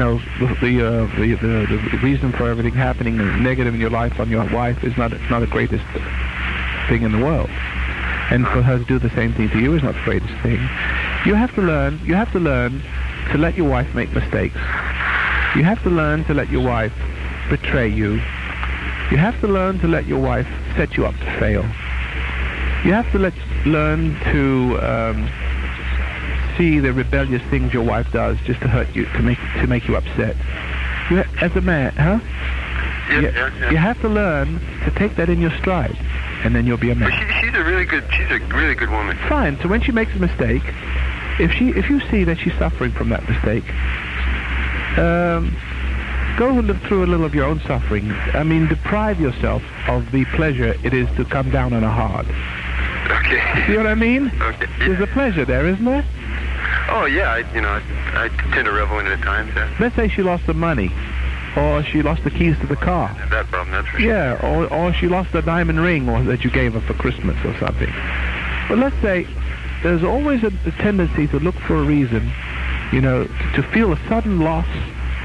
the reason for everything happening negative in your life on your wife is not the greatest thing in the world. And for her to do the same thing to you is not the greatest thing. You have to learn to let your wife make mistakes. You have to learn to let your wife betray you. You have to learn to let your wife set you up to fail. You have to learn to see the rebellious things your wife does just to hurt you, to make you upset. As a man, huh? Yeah. You have to learn to take that in your stride, and then you'll be a man. She's a really good woman. Fine. So when she makes a mistake, if you see that she's suffering from that mistake, go through a little of your own suffering. I mean, deprive yourself of the pleasure it is to come down on her hard. Okay. See what I mean? Okay. There's a pleasure there, isn't there? Oh yeah, I tend to revel in it at times. Yeah. Let's say she lost the money, or she lost the keys to the car. That problem, that's for sure. Yeah, or she lost a diamond ring that you gave her for Christmas or something. But let's say there's always a tendency to look for a reason, to feel a sudden loss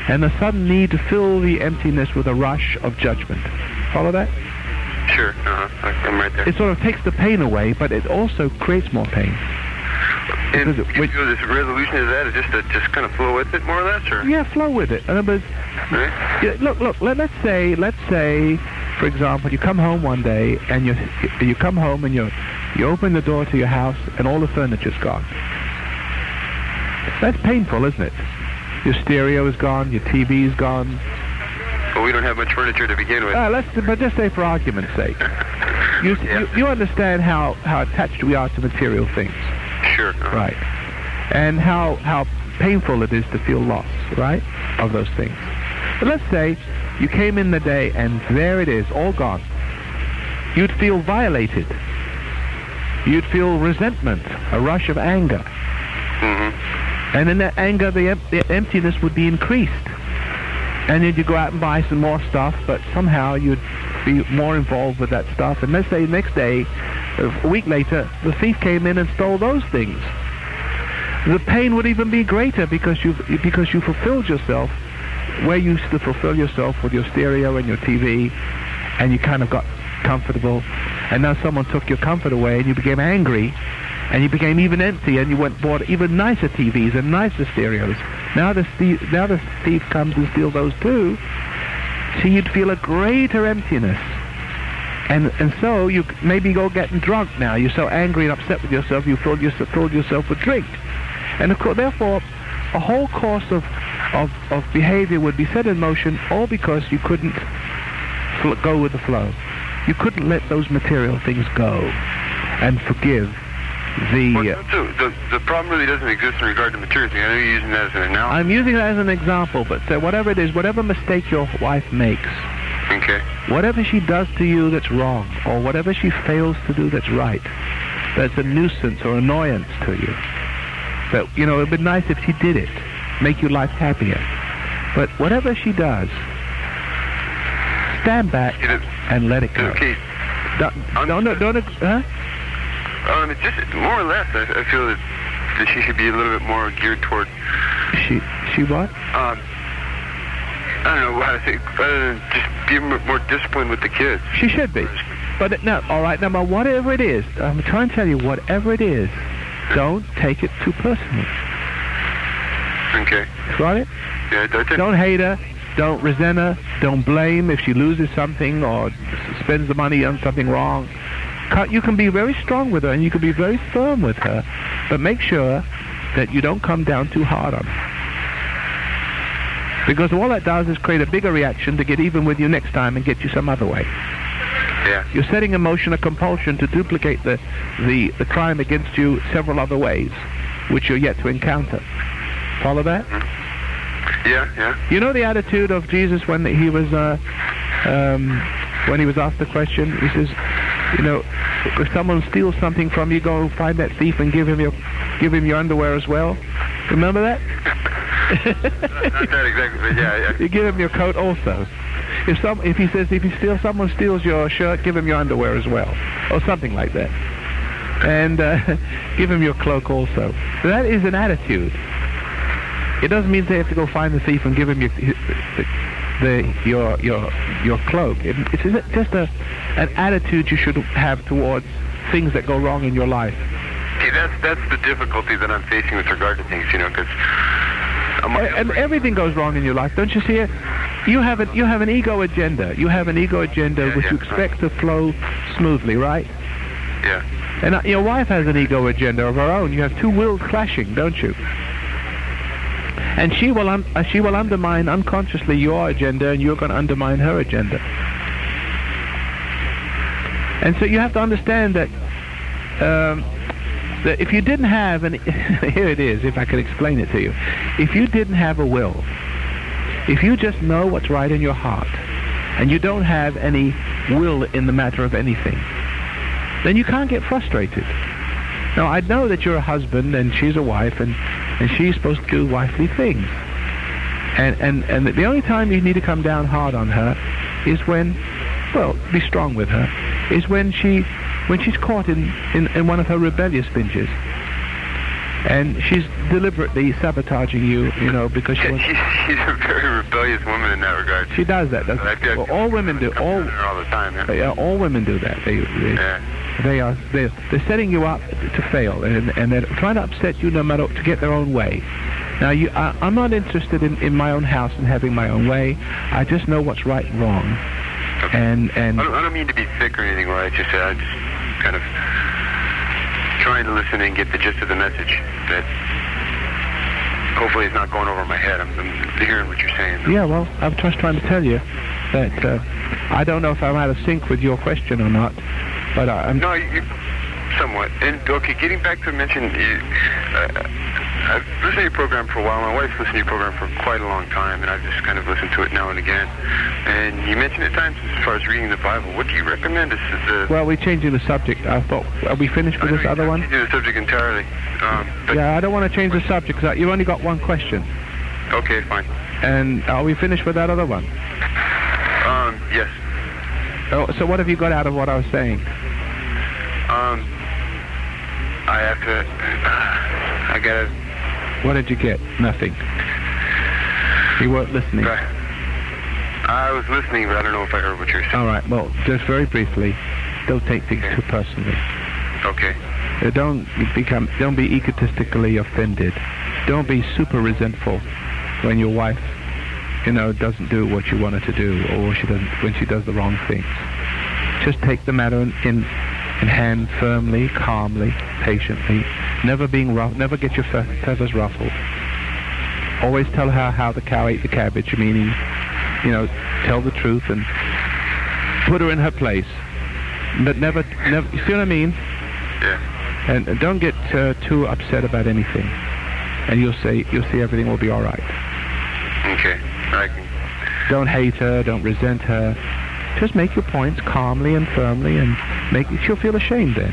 and the sudden need to fill the emptiness with a rush of judgment. Follow that? Sure. I'm right there. It sort of takes the pain away, but it also creates more pain. And Because you feel this resolution to that is just to just kind of flow with it, more or less, or? Yeah, flow with it. In other words, Right? yeah, look. Let's say, for example, you come home one day and you come home and you open the door to your house and all the furniture's gone. That's painful, isn't it? Your stereo is gone, your TV's gone. Well, we don't have much furniture to begin with. But just say for argument's sake, you understand how attached we are to material things. Sure. Right. And how painful it is to feel loss, right, of those things. But let's say you came in the day and there it is, all gone. You'd feel violated. You'd feel resentment, a rush of anger. Mm-hmm. And in that anger, the emptiness would be increased. And then you go out and buy some more stuff, but somehow you'd be more involved with that stuff. And let's say next day, a week later, the thief came in and stole those things. The pain would even be greater because you fulfilled yourself where you used to fulfill yourself with your stereo and your TV, and you kind of got comfortable. And now someone took your comfort away, and you became angry, and you became even empty, and you went and bought even nicer TVs and nicer stereos. Now the thief comes and steals those too, so you'd feel a greater emptiness. And so you maybe go getting drunk now. You're so angry and upset with yourself, you filled yourself with drink. And of course, therefore, a whole course of behavior would be set in motion, all because you couldn't go with the flow. You couldn't let those material things go and forgive the problem really doesn't exist in regard to material things. I know you're using that as an analogy. I'm using that as an example, but say whatever it is, whatever mistake your wife makes, Okay. whatever she does to you that's wrong, or whatever she fails to do that's right, that's a nuisance or annoyance to you, that, you know, it'd be nice if she did it, make your life happier. But whatever she does, stand back and let it go. Okay. It's just more or less. I feel that she should be a little bit more geared toward. She what? I don't know how to say. Just be more disciplined with the kids. She should be. But now, all right. Now, whatever it is, I'm trying to tell you, whatever it is, don't take it too personally. Okay. Got it? Yeah. Don't hate her. Don't resent her. Don't blame if she loses something or spends the money on something wrong. You can be very strong with her and you can be very firm with her, but make sure that you don't come down too hard on her. Because all that does is create a bigger reaction to get even with you next time and get you some other way. Yeah. You're setting in motion a compulsion to duplicate the crime against you several other ways, which you're yet to encounter. Follow that? Mm-hmm. Yeah. You know the attitude of Jesus when he was asked the question. He says, you know, if someone steals something from you, go find that thief and give him your underwear as well. Remember that? Not that exactly, but yeah. You give him your coat also. If someone steals your shirt, give him your underwear as well, or something like that. And give him your cloak also. That is an attitude. It doesn't mean they have to go find the thief and give him your cloak. It's just an attitude you should have towards things that go wrong in your life. See, that's the difficulty that I'm facing with regard to things, you know, because... And everything goes wrong in your life, don't you see it? You have an ego agenda. You have an ego agenda which you expect to flow smoothly, right? Yeah. And your wife has an ego agenda of her own. You have two wills clashing, don't you? And she will undermine unconsciously your agenda, and you're going to undermine her agenda. And so you have to understand that that if you didn't have, and here it is, if I could explain it to you, if you didn't have a will, if you just know what's right in your heart, and you don't have any will in the matter of anything, then you can't get frustrated. Now, I know that you're a husband and she's a wife, and she's supposed to do wifely things. And the only time you need to come down hard on her is when, well, be strong with her, is when she's caught in one of her rebellious binges. And she's deliberately sabotaging you, you know, because she wants... She's a very rebellious woman in that regard. She does that. Doesn't I feel well, all women do. All the time. Yeah. all women do that. They're setting you up to fail, and they're trying to upset you no matter to get their own way. Now, I'm not interested in my own house and having my own way. I just know what's right and wrong. Okay. And I don't mean to be thick or anything, right? I just kind of trying to listen and get the gist of the message that hopefully it's not going over my head. I'm hearing what you're saying. Yeah, well, I'm just trying to tell you that I don't know if I'm out of sync with your question or not, but I'm... No, you somewhat. And, okay, getting back to mention, I've listened to your program for a while. My wife's listened to your program for quite a long time, and I've just kind of listened to it now and again. And you mentioned at times as far as reading the Bible. What do you recommend? Well, we're changing the subject. I thought, are we finished with this other one? Changing the subject entirely. Yeah, I don't want to change the subject because you only got one question. Okay, fine. And are we finished with that other one? Yes. Oh, so what have you got out of what I was saying? I gotta... What did you get? Nothing. You weren't listening. I was listening, but I don't know if I heard what you were saying. All right, well, just very briefly, don't take things too personally. Okay. Don't be egotistically offended. Don't be super resentful when your wife, doesn't do what you want her to do, or when she does the wrong things. Just take the matter in hand firmly, calmly, patiently. Never never get your feathers ruffled. Always tell her how the cow ate the cabbage, meaning, tell the truth and put her in her place. But never, you see what I mean? Yeah. And don't get too upset about anything. And you'll see everything will be all right. Okay. Don't hate her, don't resent her. Just make your points calmly and firmly, and she'll feel ashamed then.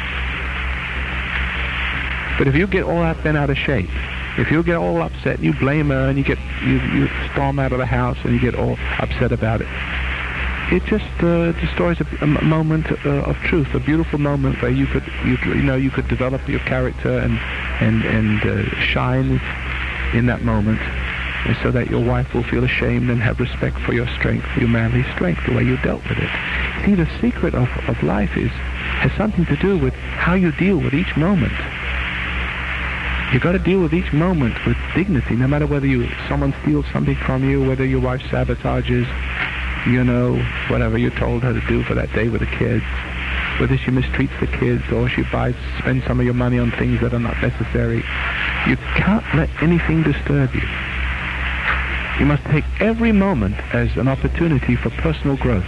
But if you get all bent out of shape, if you get all upset, you blame her, and you storm out of the house, and you get all upset about it, it just destroys a moment of truth, a beautiful moment where you could develop your character and shine in that moment, so that your wife will feel ashamed and have respect for your strength, for your manly strength, the way you dealt with it. See, the secret of life has something to do with how you deal with each moment. You got to deal with each moment with dignity, no matter whether someone steals something from you, whether your wife sabotages, whatever you told her to do for that day with the kids, whether she mistreats the kids or she spends some of your money on things that are not necessary. You can't let anything disturb you. You must take every moment as an opportunity for personal growth.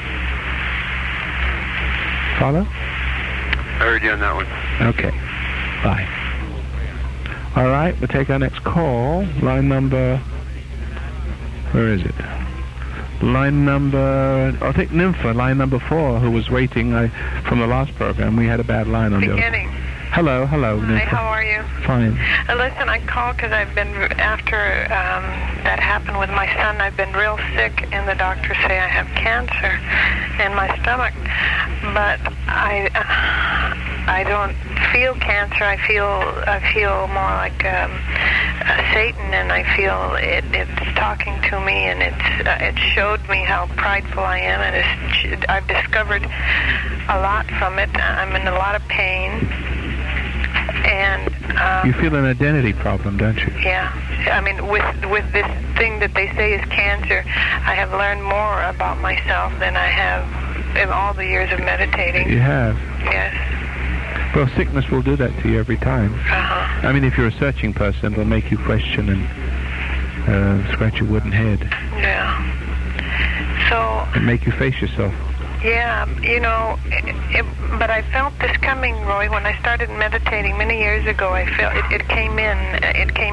Follow? I heard you on that one. Okay. Bye. All right, we'll take our next call. Line number... Where is it? Line number... I'll take Nympha, line number 4, who was waiting from the last program. We had a bad line on the other. Beginning. Hello, Nympha. Hi, how are you? Fine. Listen, I called because I've been, after that happened with my son, I've been real sick, and the doctors say I have cancer in my stomach. But I don't feel cancer. I feel more like Satan, and I feel it's talking to me, and it showed me how prideful I am, and I've discovered a lot from it. I'm in a lot of pain. And you feel an identity problem, don't you? Yeah. I mean, with this thing that they say is cancer, I have learned more about myself than I have in all the years of meditating. You have? Yes. Well, sickness will do that to you every time. Uh-huh. I mean, if you're a searching person, it'll make you question and scratch your wooden head. Yeah. So... And make you face yourself. Yeah, but I felt this coming, Roy, when I started meditating many years ago. I felt it came